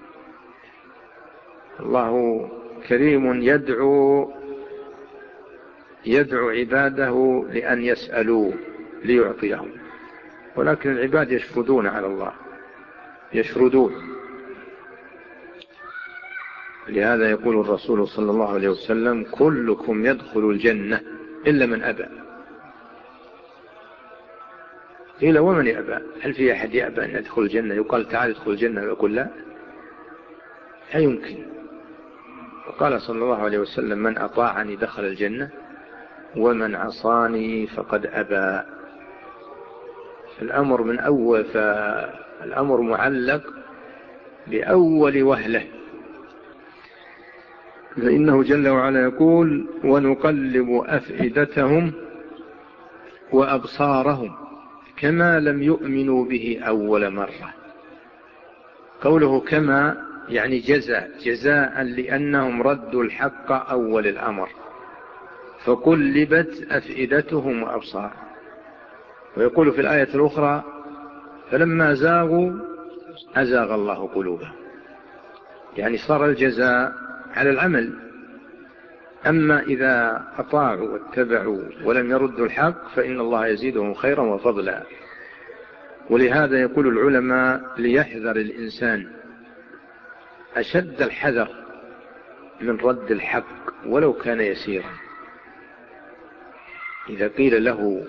الله كريم يدعو يدعو عباده لأن يسألوه ليعطيهم، ولكن العباد يشفدون على الله، يشردون. لهذا يقول الرسول صلى الله عليه وسلم: كلكم يدخل الجنة إلا من أبى. قيل: ومن يأبى؟ هل في أحد يأبى أن يدخل الجنة؟ يقال تعال ادخل الجنة ويقول لا؟ لا يمكن. وقال صلى الله عليه وسلم: من أطاعني دخل الجنة ومن عصاني فقد أبى. الأمر من أول، فالأمر معلق بأول وهلة. فإنه جل وعلا يقول: ونقلب أفئدتهم وأبصارهم كما لم يؤمنوا به أول مرة. قوله كما يعني جزاء جزاء لأنهم ردوا الحق أول الأمر، فقلبت أفئدتهم وأبصارهم. ويقول في الآية الأخرى فلما زاغوا أزاغ الله قلوبهم، يعني صار الجزاء على العمل. أما إذا أطاعوا واتبعوا ولم يردوا الحق فإن الله يزيدهم خيرا وفضلا. ولهذا يقول العلماء ليحذر الإنسان أشد الحذر من رد الحق ولو كان يسيرا. إذا قيل له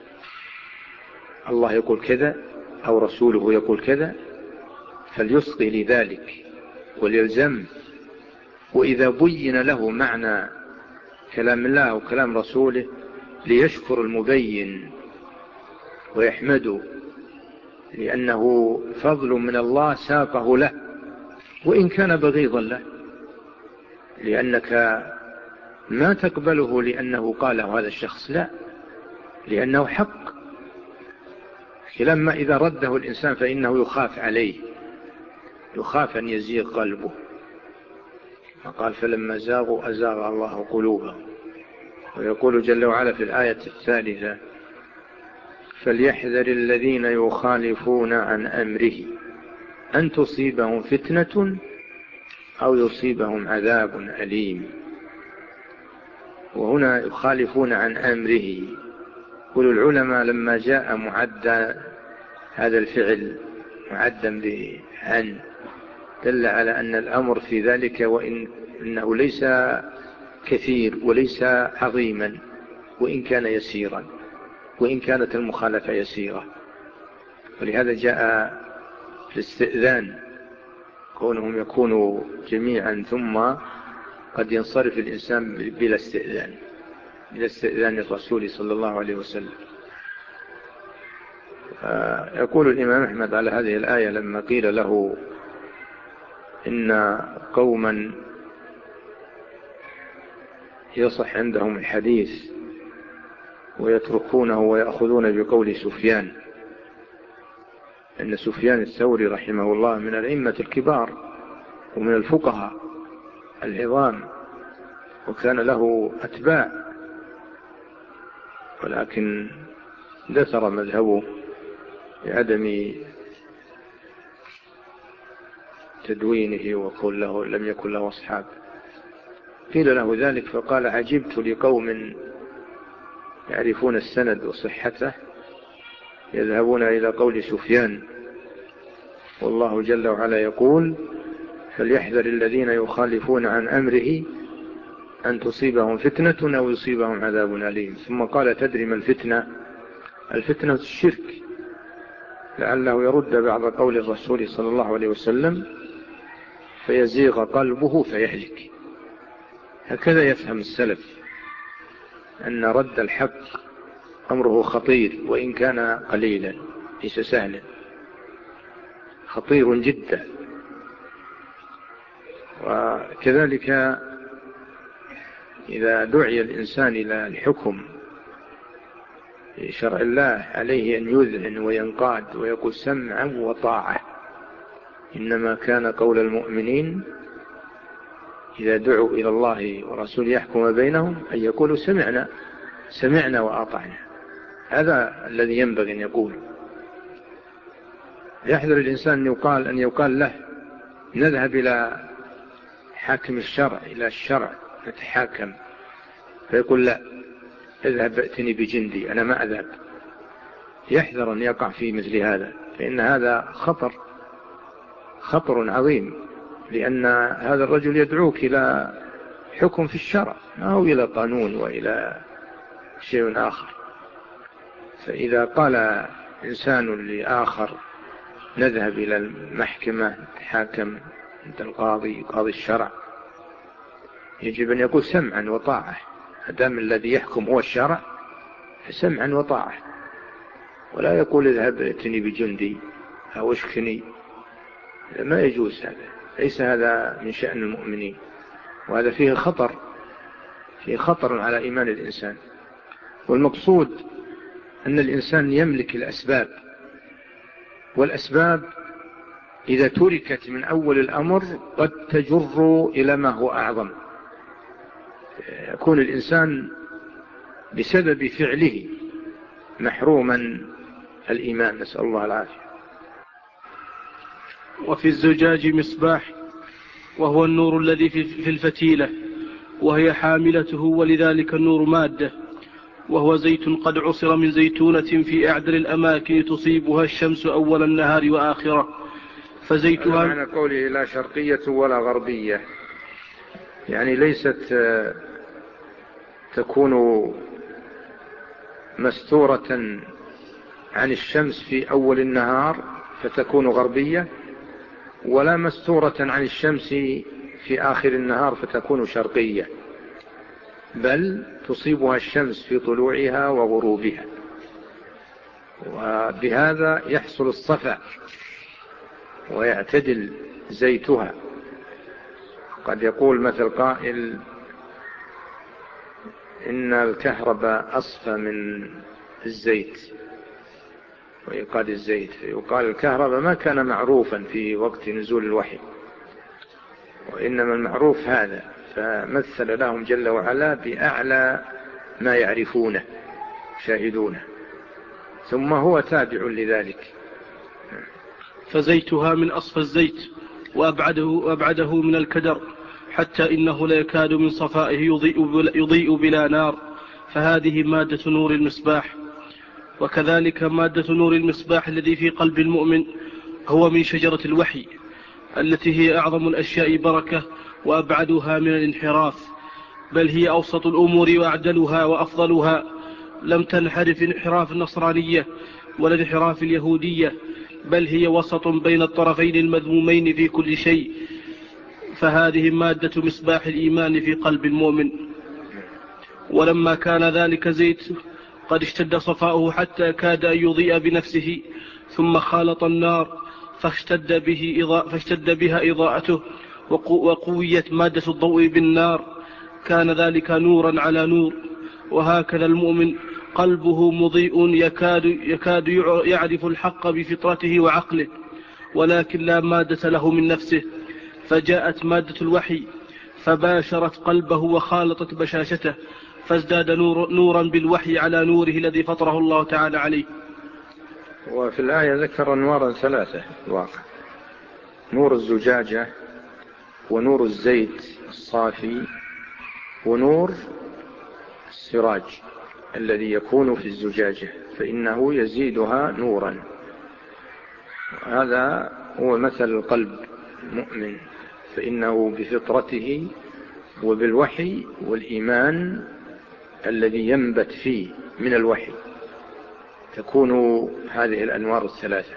الله يقول كذا أو رسوله يقول كذا فليصغي لذلك وليلزم. وإذا بين له معنى كلام الله وكلام رسوله ليشكر المبين ويحمده، لأنه فضل من الله ساقه له وإن كان بغيضا له، لأنك ما تقبله لأنه قاله هذا الشخص، لا، لأنه حق. لما إذا رده الإنسان فإنه يخاف عليه، يخاف أن يزيغ قلبه. وقال فلما زاغوا أزاغ الله قلوبهم. ويقول جل وعلا في الآية الثالثة فليحذر الذين يخالفون عن أمره أن تصيبهم فتنة أو يصيبهم عذاب أليم. وهنا يخالفون عن أمره. قل العلماء لما جاء معدى هذا الفعل معدى بعن دل على أن الأمر في ذلك وإن إنه ليس كثير وليس عظيما وإن كان يسيرا، وإن كانت المخالفة يسيرة. ولهذا جاء الاستئذان كونهم يكونوا جميعا ثم قد ينصرف الإنسان بلا استئذان، بلا استئذان الرسول صلى الله عليه وسلم. يقول الإمام أحمد على هذه الآية لما قيل له إن قوما يصح عندهم الحديث ويتركونه ويأخذون بقول سفيان، إن سفيان الثوري رحمه الله من الأئمة الكبار ومن الفقهاء العظام وكان له أتباع، ولكن دثر مذهبه بعدم تدوينه وقل له لم يكن له أصحاب. قيل له ذلك فقال عجبت لقوم يعرفون السند وصحته يذهبون إلى قول سفيان، والله جل وعلا يقول فليحذر الذين يخالفون عن أمره أن تصيبهم فتنة أو يصيبهم عذاب أليم. ثم قال تدري ما الفتنة؟ الفتنة الشرك، لعله يرد بعض قول الرسول صلى الله عليه وسلم فيزيغ قلبه فيهلك. هكذا يفهم السلف أن رد الحق أمره خطير وإن كان قليلا، ليس سهلا، خطير جدا. وكذلك إذا دعي الإنسان إلى الحكم في شرع الله عليه أن يذعن وينقاد ويقول سمعا وطاعة. إنما كان قول المؤمنين إذا دعوا إلى الله ورسوله يحكم بينهم أن يقولوا سمعنا سمعنا وأطعنا. هذا الذي ينبغي أن يقول. يحذر الإنسان أن يقال, أن يقال له نذهب إلى حاكم الشرع، إلى الشرع نتحاكم، فيقول لا اذهب ائتني بجندي أنا ما أذهب. يحذر أن يقع في مثل هذا، فإن هذا خطر خطر عظيم، لأن هذا الرجل يدعوك إلى حكم في الشرع أو إلى قانون وإلى شيء آخر. فإذا قال إنسان لآخر نذهب إلى المحكمة نتحاكم عند القاضي قاضي الشرع، يجب أن يقول سمعا وطاعة. أدام الذي يحكم هو الشرع فسمعا وطاعة، ولا يقول اذهب ائتني بجندي أو اشكني. ما يجوز هذا، ليس هذا من شأن المؤمنين، وهذا فيه خطر فيه خطر على إيمان الإنسان. والمقصود أن الإنسان يملك الأسباب، والأسباب إذا تركت من أول الأمر قد تجر إلى ما هو أعظم. يكون الإنسان بسبب فعله محروما الإيمان، نسأل الله العافية. وفي الزجاج مصباح، وهو النور الذي في الفتيلة، وهي حاملته، ولذلك النور مادة، وهو زيت قد عصر من زيتونة في أعدل الأماكن تصيبها الشمس أول النهار وآخرة، فزيتها. هذا معنى قوله لا شرقية ولا غربية، يعني ليست تكون مستورة عن الشمس في أول النهار فتكون غربية، ولا مستورة عن الشمس في آخر النهار فتكون شرقية، بل تصيبها الشمس في طلوعها وغروبها، وبهذا يحصل الصفا ويعتدل زيتها. قد يقول مثل قائل إن الكهرباء أصفى من الزيت وإيقاد الزيت، فيقال الكهرباء ما كان معروفا في وقت نزول الوحي، وإنما المعروف هذا، فمثل لهم جل وعلا بأعلى ما يعرفونه شاهدونه، ثم هو تابع لذلك. فزيتها من أصفى الزيت وأبعده, وأبعده من الكدر، حتى إنه لا يكاد من صفائه يضيء, يضيء بلا نار، فهذه مادة نور المصباح. وكذلك مادة نور المصباح الذي في قلب المؤمن هو من شجرة الوحي، التي هي أعظم الأشياء بركة وأبعدها من الانحراف، بل هي أوسط الأمور وأعدلها وأفضلها، لم تنحرف انحراف النصرانية ولا انحراف اليهودية، بل هي وسط بين الطرفين المذمومين في كل شيء، فهذه مادة مصباح الإيمان في قلب المؤمن. ولما كان ذلك زيت قد اشتد صفاؤه حتى كاد أن يضيء بنفسه، ثم خالط النار فاشتد, به إضاء فاشتد بها إضاءته وقويت مادة الضوء بالنار، كان ذلك نورا على نور. وهكذا المؤمن قلبه مضيء يكاد, يكاد يعرف الحق بفطرته وعقله، ولكن لا مادة له من نفسه، فجاءت مادة الوحي فباشرت قلبه وخالطت بشاشته، فازداد نور نورا بالوحي على نوره الذي فطره الله تعالى عليه. وفي الآية ذكر أنوارا ثلاثة الواقع: نور الزجاجة، ونور الزيت الصافي، ونور السراج الذي يكون في الزجاجة، فإنه يزيدها نورا. هذا هو مثل القلب المؤمن، فإنه بفطرته وبالوحي والإيمان الذي ينبت فيه من الوحي تكون هذه الأنوار الثلاثة.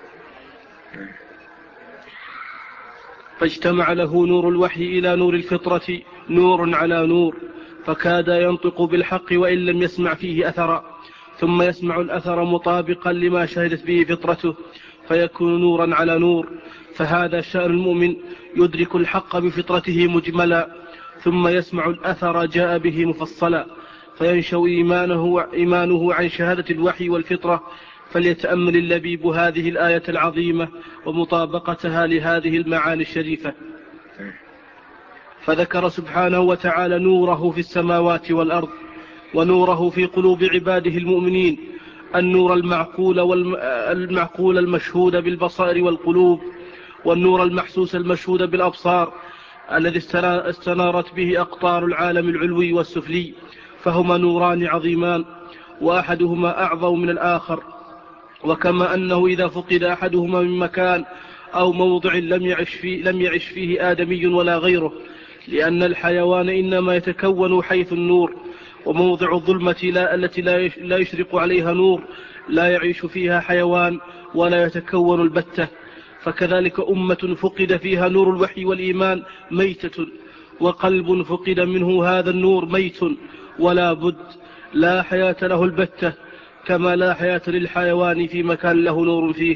فاجتمع له نور الوحي إلى نور الفطرة نور على نور، فكاد ينطق بالحق وإن لم يسمع فيه أثرا، ثم يسمع الأثر مطابقا لما شهدت به فطرته فيكون نورا على نور. فهذا شأن المؤمن، يدرك الحق بفطرته مجملا، ثم يسمع الأثر جاء به مفصلا، فينشأ إيمانه, إيمانه عن شهادة الوحي والفطرة. فليتأمل اللبيب هذه الآية العظيمة ومطابقتها لهذه المعاني الشريفة. فذكر سبحانه وتعالى نوره في السماوات والأرض، ونوره في قلوب عباده المؤمنين، النور المعقول, والمعقول المشهود بالبصائر والقلوب، والنور المحسوس المشهود بالأبصار الذي استنارت به أقطار العالم العلوي والسفلي، فهما نوران عظيمان، وأحدهما أعظم من الآخر. وكما أنه إذا فقد أحدهما من مكان أو موضع لم يعش فيه, لم يعش فيه آدمي ولا غيره، لأن الحيوان إنما يتكون حيث النور، وموضع الظلمة لا التي لا يشرق عليها نور لا يعيش فيها حيوان ولا يتكون البتة. فكذلك أمة فقد فيها نور الوحي والإيمان ميتة، وقلب فقد منه هذا النور ميت ولا بد لا حياة له البتة، كما لا حياة للحيوان في مكان له نور فيه.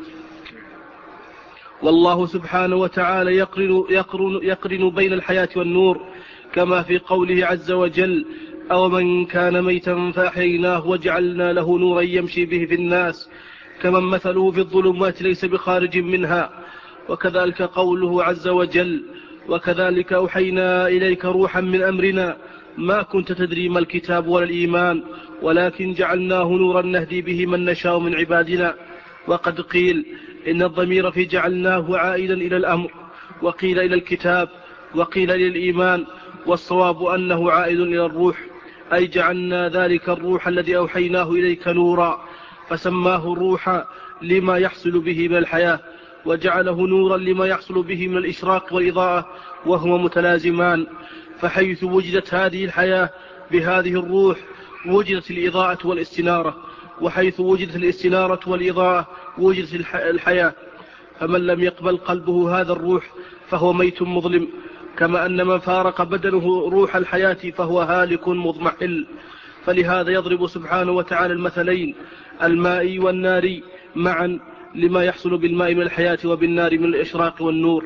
والله سبحانه وتعالى يقرن, يقرن, يقرن بين الحياة والنور، كما في قوله عز وجل: أو من كان ميتا فأحييناه وجعلنا له نورا يمشي به في الناس كمن مثله في الظلمات ليس بخارج منها. وكذلك قوله عز وجل: وكذلك أوحينا إليك روحا من أمرنا ما كنت تدري ما الكتاب ولا الإيمان ولكن جعلناه نورا نهدي به من نشاء من عبادنا. وقد قيل إن الضمير في جعلناه عائدا إلى الأمر، وقيل إلى الكتاب، وقيل إلى الإيمان، والصواب أنه عائد إلى الروح، أي جعلنا ذلك الروح الذي أوحيناه إليك نورا، فسماه الروح لما يحصل به من الحياة، وجعله نورا لما يحصل به من الإشراق والإضاءة، وهما متلازمان. فحيث وجدت هذه الحياة بهذه الروح وجدت الإضاءة والاستنارة، وحيث وجدت الاستنارة والإضاءة وجدت الحياة. فمن لم يقبل قلبه هذا الروح فهو ميت مظلم، كما أن من فارق بدنه روح الحياة فهو هالك مضمحل. فلهذا يضرب سبحانه وتعالى المثلين الماء والنار معا لما يحصل بالماء من الحياة وبالنار من الإشراق والنور،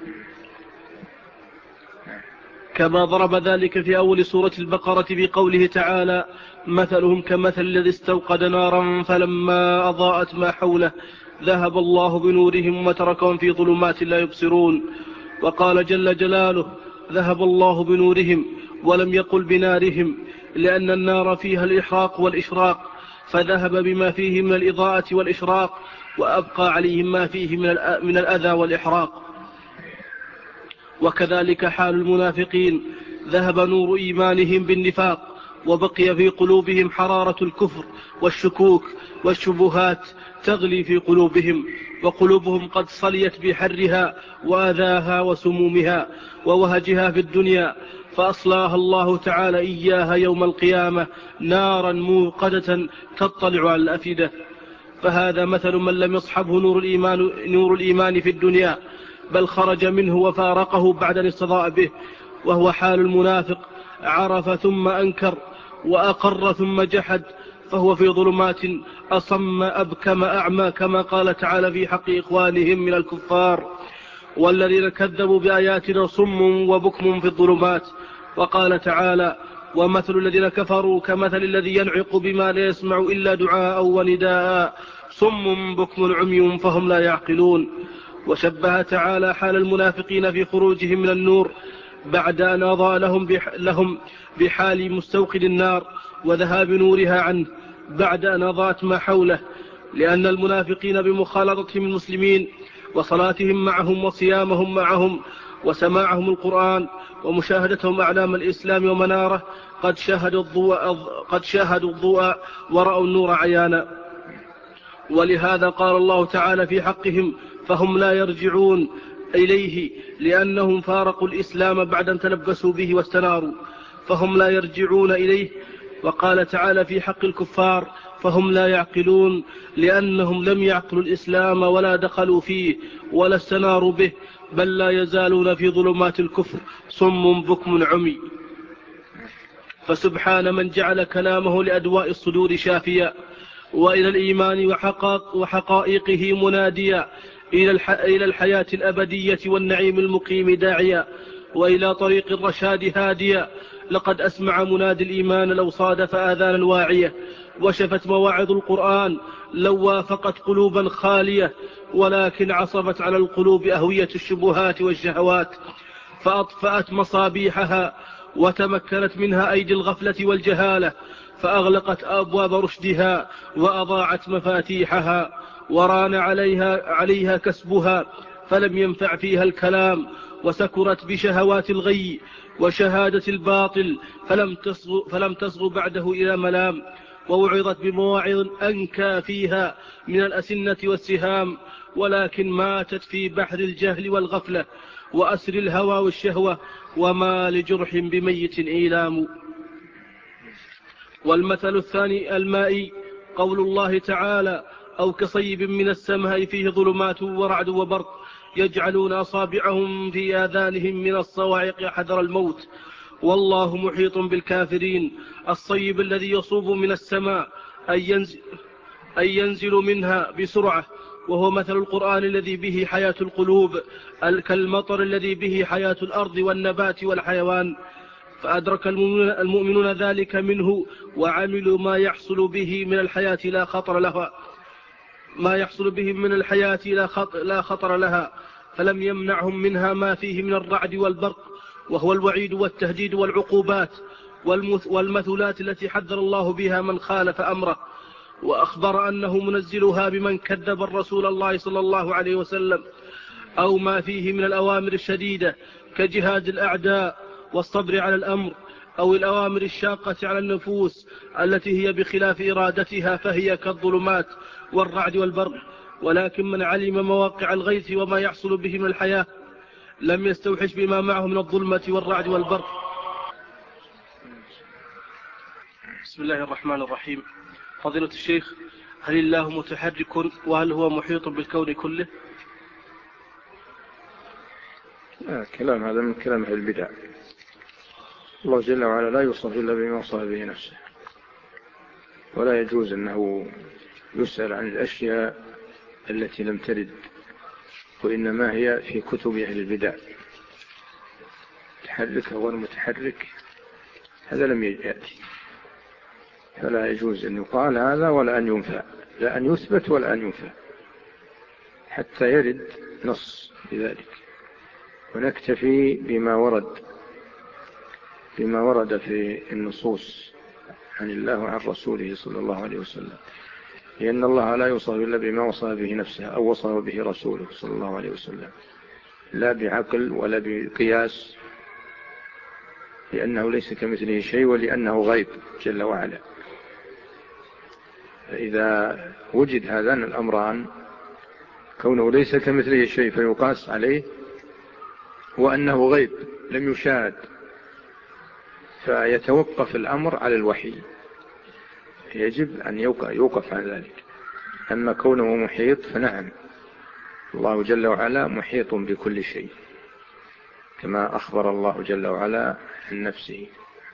كما ضرب ذلك في أول سورة البقرة بقوله تعالى: مثلهم كمثل الذي استوقد نارا فلما أضاءت ما حوله ذهب الله بنورهم وتركهم في ظلمات لا يبصرون. وقال جل جلاله: ذهب الله بنورهم، ولم يقل بنارهم، لأن النار فيها الإحراق والإشراق، فذهب بما فيه من الإضاءة والإشراق، وأبقى عليهم ما فيه من الأذى والإحراق. وكذلك حال المنافقين، ذهب نور إيمانهم بالنفاق، وبقي في قلوبهم حرارة الكفر والشكوك والشبهات تغلي في قلوبهم، وقلوبهم قد صليت بحرها وأذاها وسمومها ووهجها في الدنيا، فأصلاها الله تعالى إياها يوم القيامة نارا موقدة تطلع على الأفئدة. فهذا مثل من لم يصحبه نور الإيمان, نور الإيمان في الدنيا، بل خرج منه وفارقه بعد أن استضاء به، وهو حال المنافق: عرف ثم أنكر، وأقر ثم جحد، فهو في ظلمات أصم أبكم أعمى، كما قال تعالى في حق إخوانهم من الكفار: والذين كذبوا بآياتنا صم وبكم في الظلمات. وقال تعالى: ومثل الذين كفروا كمثل الذي ينعق بما لا يسمع إلا دعاء ونداء صم بكم عمي فهم لا يعقلون. وشبه تعالى حال المنافقين في خروجهم من النور بعد أن أضاء لهم, بح لهم بحال مستوقد النار وذهاب نورها عنه بعد أن أضاءت ما حوله، لأن المنافقين بمخالطتهم المسلمين وصلاتهم معهم وصيامهم معهم وسماعهم القرآن ومشاهدتهم أعلام الإسلام ومناره قد شاهدوا الضوء, قد شاهدوا الضوء ورأوا النور عيانا. ولهذا قال الله تعالى في حقهم: فهم لا يرجعون إليه، لأنهم فارقوا الإسلام بعد أن تلبسوا به واستناروا، فهم لا يرجعون إليه. وقال تعالى في حق الكفار: فهم لا يعقلون، لأنهم لم يعقلوا الإسلام ولا دخلوا فيه ولا استناروا به، بل لا يزالون في ظلمات الكفر صم بكم عمي. فسبحان من جعل كلامه لأدواء الصدور شافيا، وإلى الإيمان وحقائق وحقائقه مناديا، إلى الحياة الأبدية والنعيم المقيم داعيا، وإلى طريق الرشاد هاديا. لقد أسمع منادي الإيمان لو صادف آذانا واعية، وشفت مواعظ القرآن لو وافقت قلوبا خالية، ولكن عصبت على القلوب أهوية الشبهات والشهوات فأطفأت مصابيحها، وتمكنت منها أيدي الغفلة والجهالة فأغلقت أبواب رشدها وأضاعت مفاتيحها، وران عليها, عليها كسبها فلم ينفع فيها الكلام، وسكرت بشهوات الغي وشهادة الباطل فلم تصغ, فلم تصغ بعده إلى ملام، ووعظت بمواعظ أنكى فيها من الأسنة والسهام، ولكن ماتت في بحر الجهل والغفلة وأسر الهوى والشهوة، وما لجرح بميت إيلام. والمثل الثاني المائي، قول الله تعالى: أو كصيب من السماء فيه ظلمات ورعد وبرق يجعلون أصابعهم في آذانهم من الصواعق حذر الموت والله محيط بالكافرين. الصيب الذي يصوب من السماء أي ينزل, أي ينزل منها بسرعة، وهو مثل القرآن الذي به حياة القلوب، كالمطر الذي به حياة الأرض والنبات والحيوان. فأدرك المؤمنون ذلك منه وعملوا ما يحصل به من الحياة لا خطر لها ما يحصل بهم من الحياة لا خطر لها، فلم يمنعهم منها ما فيه من الرعد والبرق، وهو الوعيد والتهديد والعقوبات والمثلات التي حذر الله بها من خالف أمره، وأخبر أنه منزلها بمن كذب الرسول الله صلى الله عليه وسلم، أو ما فيه من الأوامر الشديدة كجهاد الأعداء والصبر على الأمر، أو الأوامر الشاقة على النفوس التي هي بخلاف إرادتها، فهي كالظلمات والرعد والبرق. ولكن من علم مواقع الغيث وما يحصل به من الحياة لم يستوحش بما معه من الظلمة والرعد والبرق. بسم الله الرحمن الرحيم. فضيلة الشيخ، هل الله متحرك وهل هو محيط بالكون كله؟ آه كلام هذا من كلام أهل البدع. الله جل وعلا لا يوصف إلا بما وصف به نفسه، ولا يجوز أنه يسأل عن الأشياء التي لم ترد، وإنما هي في كتب أهل البدع. متحرك هو المتحرك، هذا لم يأتي، فلا يجوز أن يقال هذا ولا أن ينفع، لا أن يثبت ولا أن ينفع حتى يرد نص بذلك. ونكتفي بما ورد بما ورد في النصوص عن الله وعن رسوله صلى الله عليه وسلم، لأن الله لا يوصف إلا بما وصف به نفسه أو وصف به رسوله صلى الله عليه وسلم، لا بعقل ولا بقياس، لأنه ليس كمثله شيء ولأنه غيب جل وعلا. فإذا وجد هذان الأمران، كونه ليس كمثله شيء فيقاس عليه، وأنه غيب لم يشاهد، فيتوقف الأمر على الوحي، يجب أن يوقف عن ذلك. أما كونه محيط فنعم، الله جل وعلا محيط بكل شيء كما أخبر الله جل وعلا عن نفسه.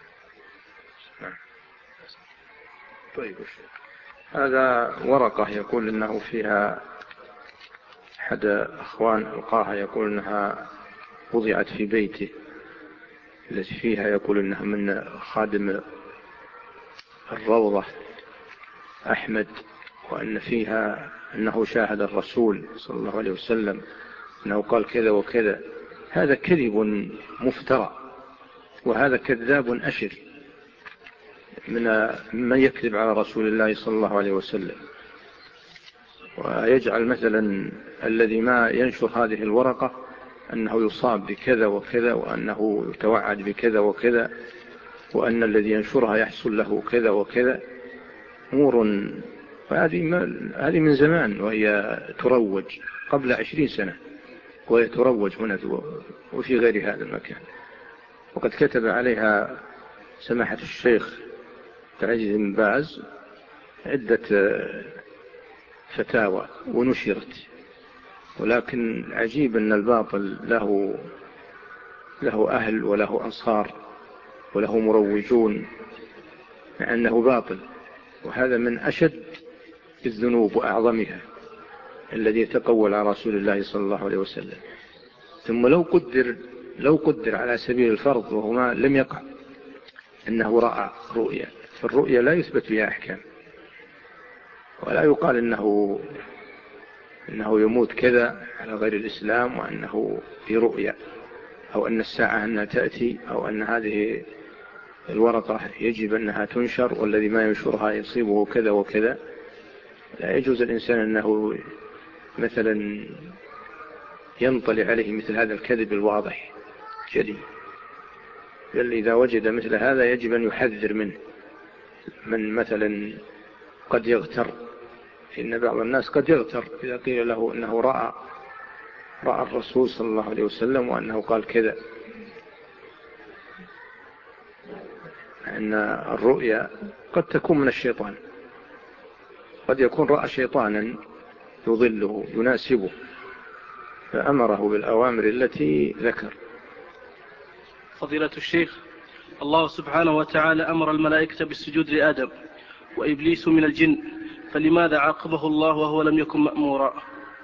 طيب، هذا ورقة يقول إنه فيها أحد أخوان ألقاها، يقول إنها وضعت في بيته التي فيها، يقول إنها من خادم الروضة أحمد، وأن فيها أنه شاهد الرسول صلى الله عليه وسلم أنه قال كذا وكذا. هذا كذب مفترى، وهذا كذاب أشر من من يكذب على رسول الله صلى الله عليه وسلم، ويجعل مثلا الذي ما ينشر هذه الورقة أنه يصاب بكذا وكذا، وأنه يتوعد بكذا وكذا، وأن الذي ينشرها يحصل له كذا وكذا أمور. وهذه هذه من زمان، وهي تروج قبل عشرين سنة، وهي تروج هنا وفي غير هذا المكان. وقد كتب عليها سماحة الشيخ عزيز بن باز عدة فتاوى ونشرت، ولكن عجيب أن الباطل له له أهل وله أنصار وله مروجون، مع أنه باطل. وهذا من أشد الذنوب وأعظمها، الذي يتقول على رسول الله صلى الله عليه وسلم. ثم لو قدر لو قدر على سبيل الفرض وهما لم يقع أنه رأى رؤيا، فالرؤيا لا يثبت فيها أحكام، ولا يقال إنه إنه يموت كذا على غير الإسلام، وأنه في رؤيا، أو أن الساعة أنها تأتي، أو أن هذه الورقة يجب أنها تنشر، والذي ما ينشرها يصيبه كذا وكذا. لا يجوز الإنسان أنه مثلا ينطلع عليه مثل هذا الكذب الواضح جلي، بل إذا وجد مثل هذا يجب أن يحذر منه. من مثلا قد يغتر، إن بعض الناس قد يغتر إذا قيل له أنه رأى رأى الرسول صلى الله عليه وسلم وأنه قال كذا، أن الرؤيا قد تكون من الشيطان، قد يكون رأى شيطانا يضله يناسبه فأمره بالأوامر التي ذكر. فضيلة الشيخ، الله سبحانه وتعالى أمر الملائكة بالسجود لآدم، وإبليس من الجن، فلماذا عاقبه الله وهو لم يكن مأمورا؟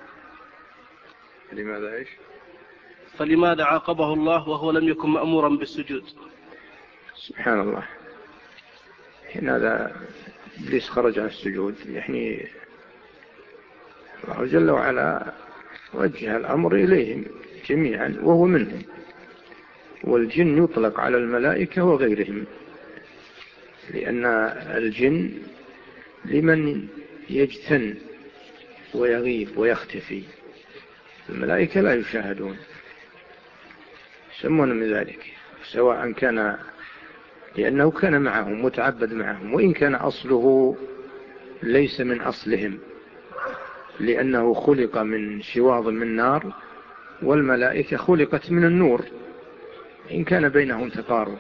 لماذا إيش؟ فلماذا عاقبه الله وهو لم يكن مأمورا بالسجود؟ سبحان الله، حين هذا إبليس خرج عن السجود، يعني الله جل وعلا وجه الأمر إليهم جميعا وهو منهم. والجن يطلق على الملائكة وغيرهم، لأن الجن لمن يجتن ويغيب ويختفي، الملائكة لا يشاهدون، يسمون من ذلك، سواء كان لأنه كان معهم متعبد معهم، وإن كان أصله ليس من أصلهم، لأنه خلق من شواظ من نار، والملائكة خلقت من النور، إن كان بينهم تقارب،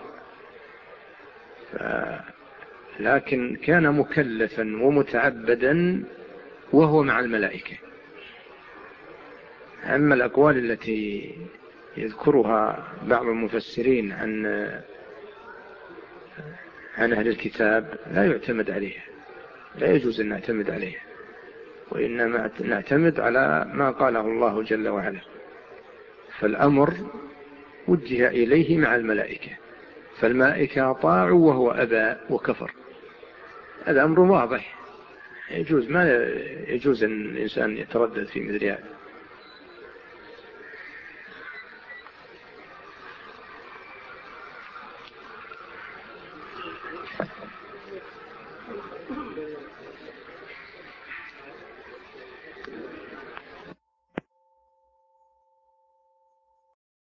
لكن كان مكلفا ومتعبدا وهو مع الملائكة. أما الأقوال التي يذكرها بعض المفسرين عن عن أهل الكتاب لا يعتمد عليها، لا يجوز أن نعتمد عليها، وإنما نعتمد على ما قاله الله جل وعلا. فالأمر وجه إليه مع الملائكة، فالملائكة طاعوا وهو أبى وكفر، هذا أمر واضح، يجوز ما يجوز أن الإنسان يتردد في مثل هذا.